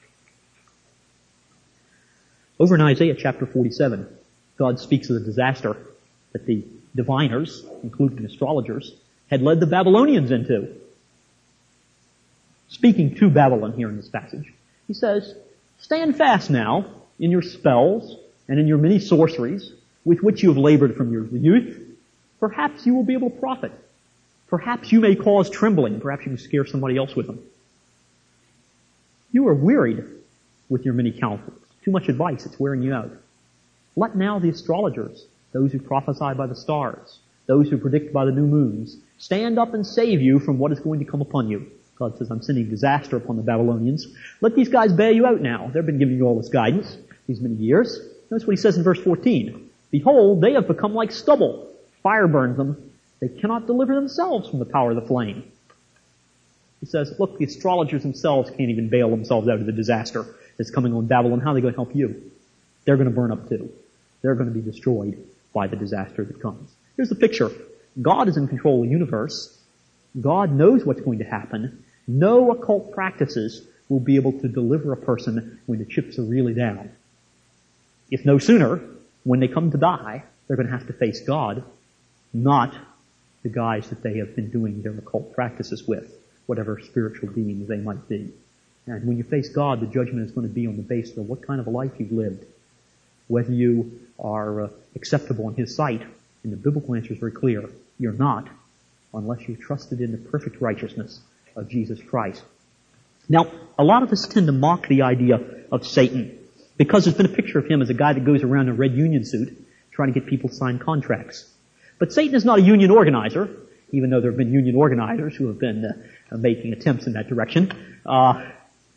Over in Isaiah chapter forty-seven, God speaks of the disaster that the diviners, including astrologers, had led the Babylonians into. Speaking to Babylon here in this passage, He says, stand fast now in your spells and in your many sorceries with which you have labored from your youth. Perhaps you will be able to profit. Perhaps you may cause trembling. Perhaps you can scare somebody else with them. You are wearied with your many counsels. Too much advice, it's wearing you out. Let now the astrologers, those who prophesy by the stars, those who predict by the new moons, stand up and save you from what is going to come upon you. God says, I'm sending disaster upon the Babylonians. Let these guys bail you out now. They've been giving you all this guidance these many years. Notice what He says in verse fourteen. Behold, they have become like stubble. Fire burns them. They cannot deliver themselves from the power of the flame. He says, look, the astrologers themselves can't even bail themselves out of the disaster that's coming on Babylon. How are they going to help you? They're going to burn up too. They're going to be destroyed by the disaster that comes. Here's the picture. God is in control of the universe. God knows what's going to happen. No occult practices will be able to deliver a person when the chips are really down. If no sooner, when they come to die, they're going to have to face God, not the guys that they have been doing their occult practices with, whatever spiritual beings they might be. And when you face God, the judgment is going to be on the basis of what kind of a life you've lived, whether you are uh, acceptable in His sight. And the biblical answer is very clear. You're not, unless you've trusted in the perfect righteousness of Jesus Christ. Now, a lot of us tend to mock the idea of Satan, because there's been a picture of him as a guy that goes around in a red union suit trying to get people to sign contracts. But Satan is not a union organizer. even though there have been union organizers who have been uh, making attempts in that direction. Uh,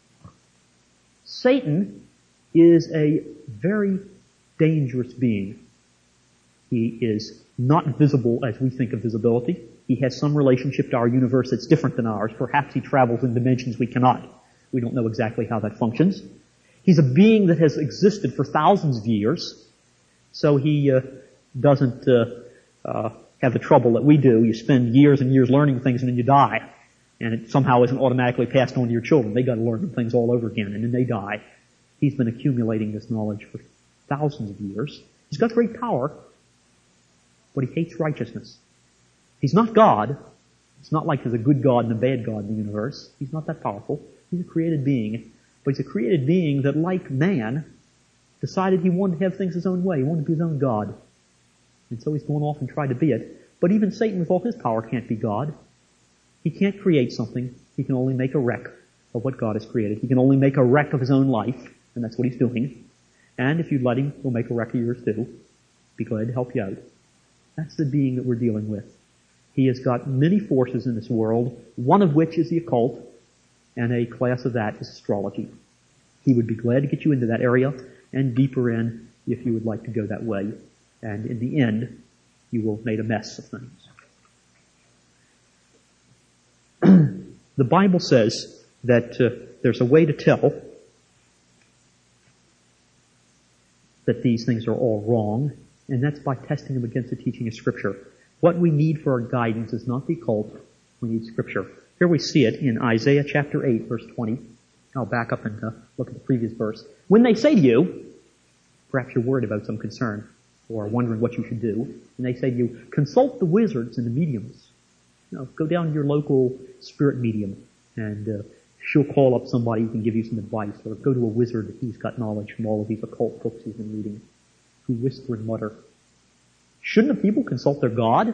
Satan is a very dangerous being. He is not visible as we think of visibility. He has some relationship to our universe that's different than ours. Perhaps he travels in dimensions we cannot. We don't know exactly how that functions. He's a being that has existed for thousands of years, so he uh, doesn't uh, uh, have the trouble that we do. You spend years and years learning things and then you die, and it somehow isn't automatically passed on to your children. They got to learn things all over again, and then they die. He's been accumulating this knowledge for thousands of years. He's got great power, but he hates righteousness. He's not God. It's not like there's a good God and a bad God in the universe. He's not that powerful. He's a created being. But he's a created being that, like man, decided he wanted to have things his own way. He wanted to be his own God. And so he's gone off and tried to be it. But even Satan, with all his power, can't be God. He can't create something. He can only make a wreck of what God has created. He can only make a wreck of his own life, and that's what he's doing. And if you let him, he'll make a wreck of yours too. Be glad to help you out. That's the being that we're dealing with. He has got many forces in this world, one of which is the occult, and a class of that is astrology. He would be glad to get you into that area and deeper in if you would like to go that way. And in the end, you will have made a mess of things. The Bible says that uh, there's a way to tell that these things are all wrong, and that's by testing them against the teaching of Scripture. What we need for our guidance is not the occult, we need Scripture. Here we see it in Isaiah chapter eight, verse twenty. I'll back up and uh, look at the previous verse. When they say to you, perhaps you're worried about some concern, or wondering what you should do, and they say to you, consult the wizards and the mediums. You know, go down to your local spirit medium, and uh, she'll call up somebody who can give you some advice, or go to a wizard who's got knowledge from all of these occult books he's been reading, who whisper and mutter. Shouldn't the people consult their God?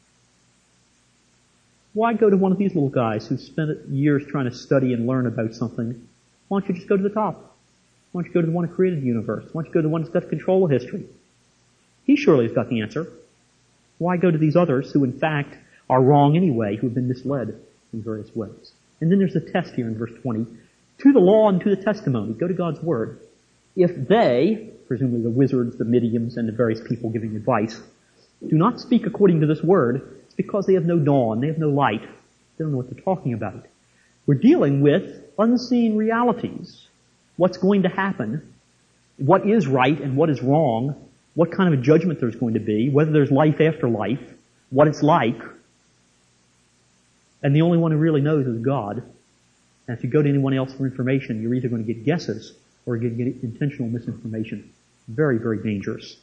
Why go to one of these little guys who spent years trying to study and learn about something? Why don't you just go to the top? Why don't you go to the one who created the universe? Why don't you go to the one that's got control of history? He surely has got the answer. Why go to these others who, in fact, are wrong anyway, who have been misled in various ways? And then there's a test here in verse twenty. To the law and to the testimony. Go to God's Word. If they, presumably the wizards, the mediums, and the various people giving advice, do not speak according to this Word, it's because they have no dawn, they have no light. They don't know what they're talking about. We're dealing with unseen realities. What's going to happen, what is right and what is wrong, what kind of a judgment there's going to be, whether there's life after life, what it's like. And the only one who really knows is God. And if you go to anyone else for information, you're either going to get guesses or you're going to get intentional misinformation. Very, very dangerous.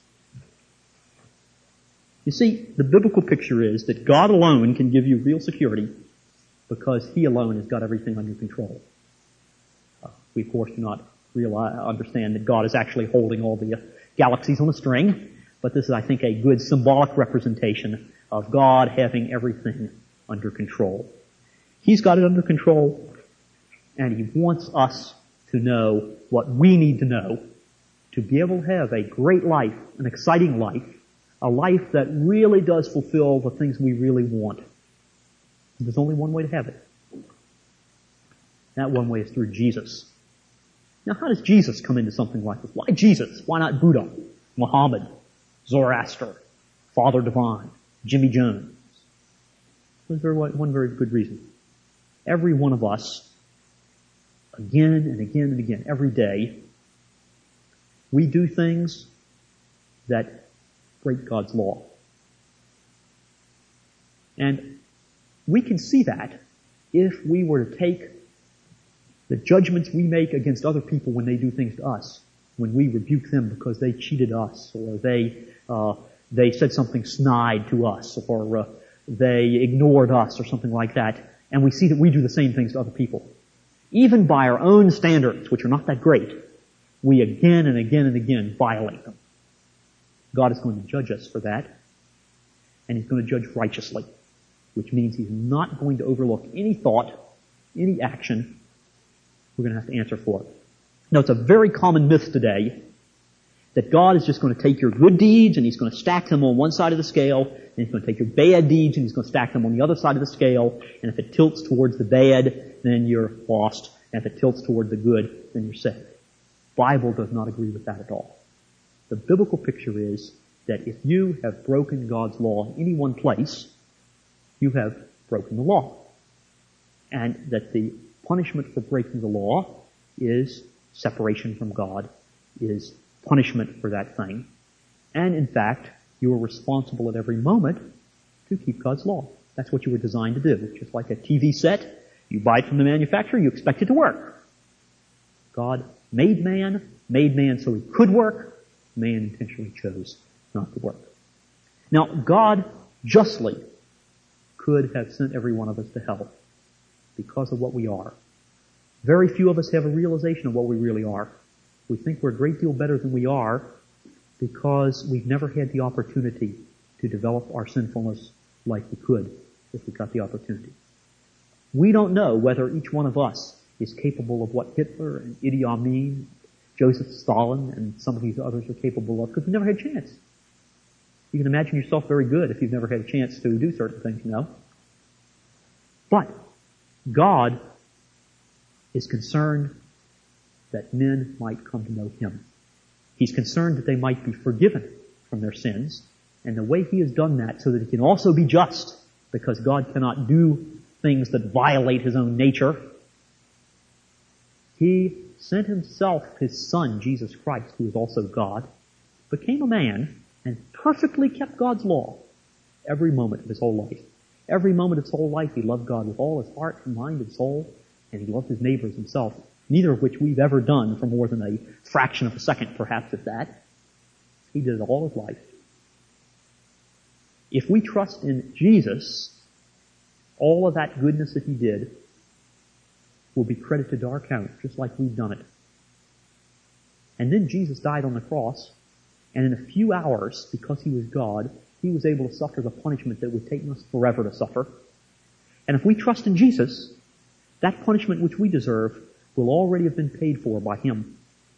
You see, the biblical picture is that God alone can give you real security because He alone has got everything under control. Uh, we, of course, do not realize, understand that God is actually holding all the uh, galaxies on a string, but this is, I think, a good symbolic representation of God having everything under control. He's got it under control, and He wants us to know what we need to know to be able to have a great life, an exciting life, a life that really does fulfill the things we really want. There's only one way to have it. That one way is through Jesus. Now, how does Jesus come into something like this? Why Jesus? Why not Buddha, Muhammad, Zoroaster, Father Divine, Jimmy Jones? There's very, one very good reason. Every one of us, again and again and again, every day, we do things that break God's law. And we can see that if we were to take the judgments we make against other people when they do things to us, when we rebuke them because they cheated us, or they uh, they said something snide to us, or uh, they ignored us, or something like that, and we see that we do the same things to other people. Even by our own standards, which are not that great, we again and again and again violate them. God is going to judge us for that, and He's going to judge righteously, which means He's not going to overlook any thought, any action. We're going to have to answer for it. Now, it's a very common myth today That God is just going to take your good deeds and He's going to stack them on one side of the scale, and He's going to take your bad deeds and He's going to stack them on the other side of the scale, and if it tilts towards the bad, then you're lost, and if it tilts toward the good, then you're saved. The Bible does not agree with that at all. The biblical picture is that if you have broken God's law in any one place, you have broken the law. And that the punishment for breaking the law is separation from God, is punishment for that thing. And in fact, you are responsible at every moment to keep God's law. That's what you were designed to do. Just like a T V set, you buy it from the manufacturer, you expect it to work. God made man, made man so he could work. Man intentionally chose not to work. Now, God justly could have sent every one of us to hell because of what we are. Very few of us have a realization of what we really are. We think we're a great deal better than we are because we've never had the opportunity to develop our sinfulness like we could if we got the opportunity. We don't know whether each one of us is capable of what Hitler and Idi Amin, Joseph Stalin, and some of these others are capable of because we never had a chance. You can imagine yourself very good if you've never had a chance to do certain things, you know. But God is concerned that men might come to know Him. He's concerned that they might be forgiven from their sins. And the way He has done that so that He can also be just, because God cannot do things that violate His own nature, He sent Himself, His Son, Jesus Christ, who is also God, became a man and perfectly kept God's law every moment of His whole life. Every moment of His whole life He loved God with all His heart and mind and soul, and He loved His neighbor as Himself, neither of which we've ever done for more than a fraction of a second, perhaps, if that. He did it all His life. If we trust in Jesus, all of that goodness that He did will be credited to our account, just like we've done it. And then Jesus died on the cross, and in a few hours, because He was God, He was able to suffer the punishment that would take us forever to suffer. And if we trust in Jesus, that punishment which we deserve will already have been paid for by Him.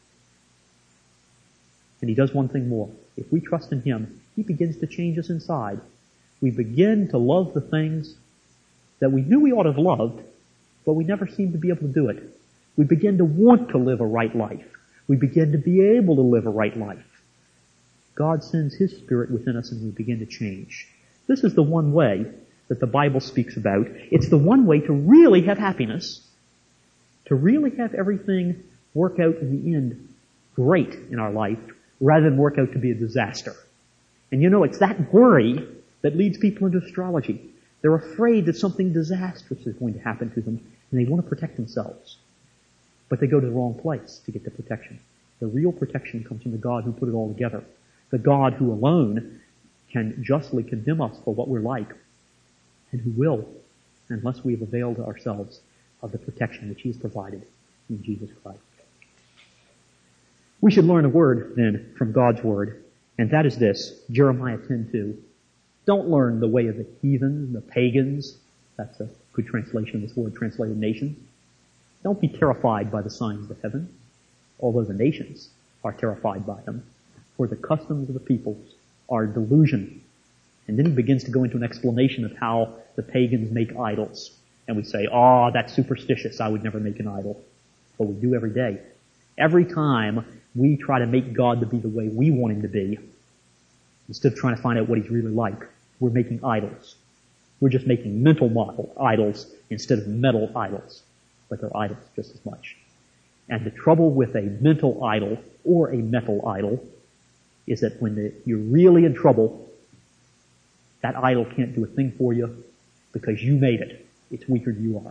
And He does one thing more. If we trust in Him, He begins to change us inside. We begin to love the things that we knew we ought to have loved, but we never seemed to be able to do it. We begin to want to live a right life. We begin to be able to live a right life. God sends His Spirit within us and we begin to change. This is the one way that the Bible speaks about. It's the one way to really have happiness, to really have everything work out in the end great in our life, rather than work out to be a disaster. And you know, it's that worry that leads people into astrology. They're afraid that something disastrous is going to happen to them, and they want to protect themselves. But they go to the wrong place to get the protection. The real protection comes from the God who put it all together. The God who alone can justly condemn us for what we're like, and who will, unless we have availed ourselves of the protection which He has provided in Jesus Christ. We should learn a word, then, from God's Word, and that is this, Jeremiah ten two. Don't learn the way of the heathen, the pagans. That's a good translation of this word, translated nations. Don't be terrified by the signs of heaven, although the nations are terrified by them, for the customs of the peoples are delusion. And then he begins to go into an explanation of how the pagans make idols. And we say, oh, that's superstitious, I would never make an idol. But we do every day. Every time we try to make God to be the way we want Him to be, instead of trying to find out what He's really like, we're making idols. We're just making mental model idols instead of metal idols. But they're idols just as much. And the trouble with a mental idol or a metal idol is that when the, you're really in trouble, that idol can't do a thing for you because you made it. It's weaker than you are.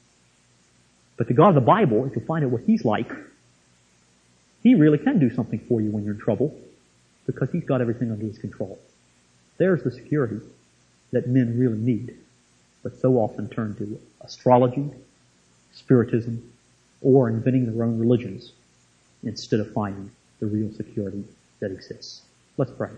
But the God of the Bible, if you find out what He's like, He really can do something for you when you're in trouble because He's got everything under His control. There's the security that men really need, but so often turn to astrology, spiritism, or inventing their own religions instead of finding the real security that exists. Let's pray.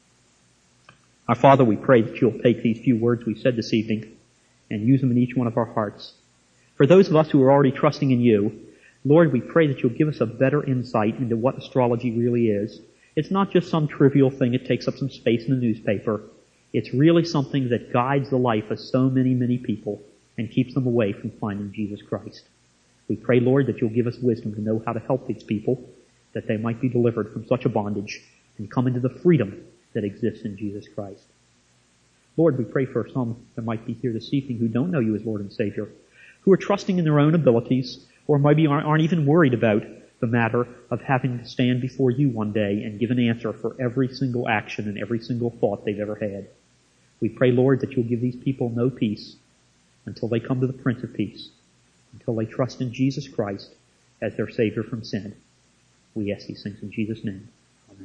Our Father, we pray that You'll take these few words we've said this evening and use them in each one of our hearts. For those of us who are already trusting in You, Lord, we pray that You'll give us a better insight into what astrology really is. It's not just some trivial thing that takes up some space in the newspaper. It's really something that guides the life of so many, many people and keeps them away from finding Jesus Christ. We pray, Lord, that you'll give us wisdom to know how to help these people, that they might be delivered from such a bondage and come into the freedom that exists in Jesus Christ. Lord, we pray for some that might be here this evening who don't know you as Lord and Savior, who are trusting in their own abilities, or maybe aren't even worried about the matter of having to stand before you one day and give an answer for every single action and every single thought they've ever had. We pray, Lord, that you'll give these people no peace until they come to the Prince of Peace, until they trust in Jesus Christ as their Savior from sin. We ask these things in Jesus' name. Amen.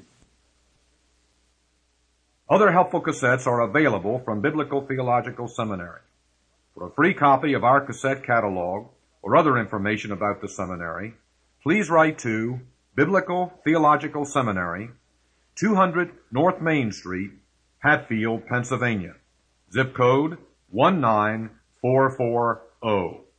Other helpful cassettes are available from Biblical Theological Seminary. For a free copy of our cassette catalog or other information about the seminary, please write to Biblical Theological Seminary, two hundred North Main Street, Hatfield, Pennsylvania. Zip code one nine four four zero.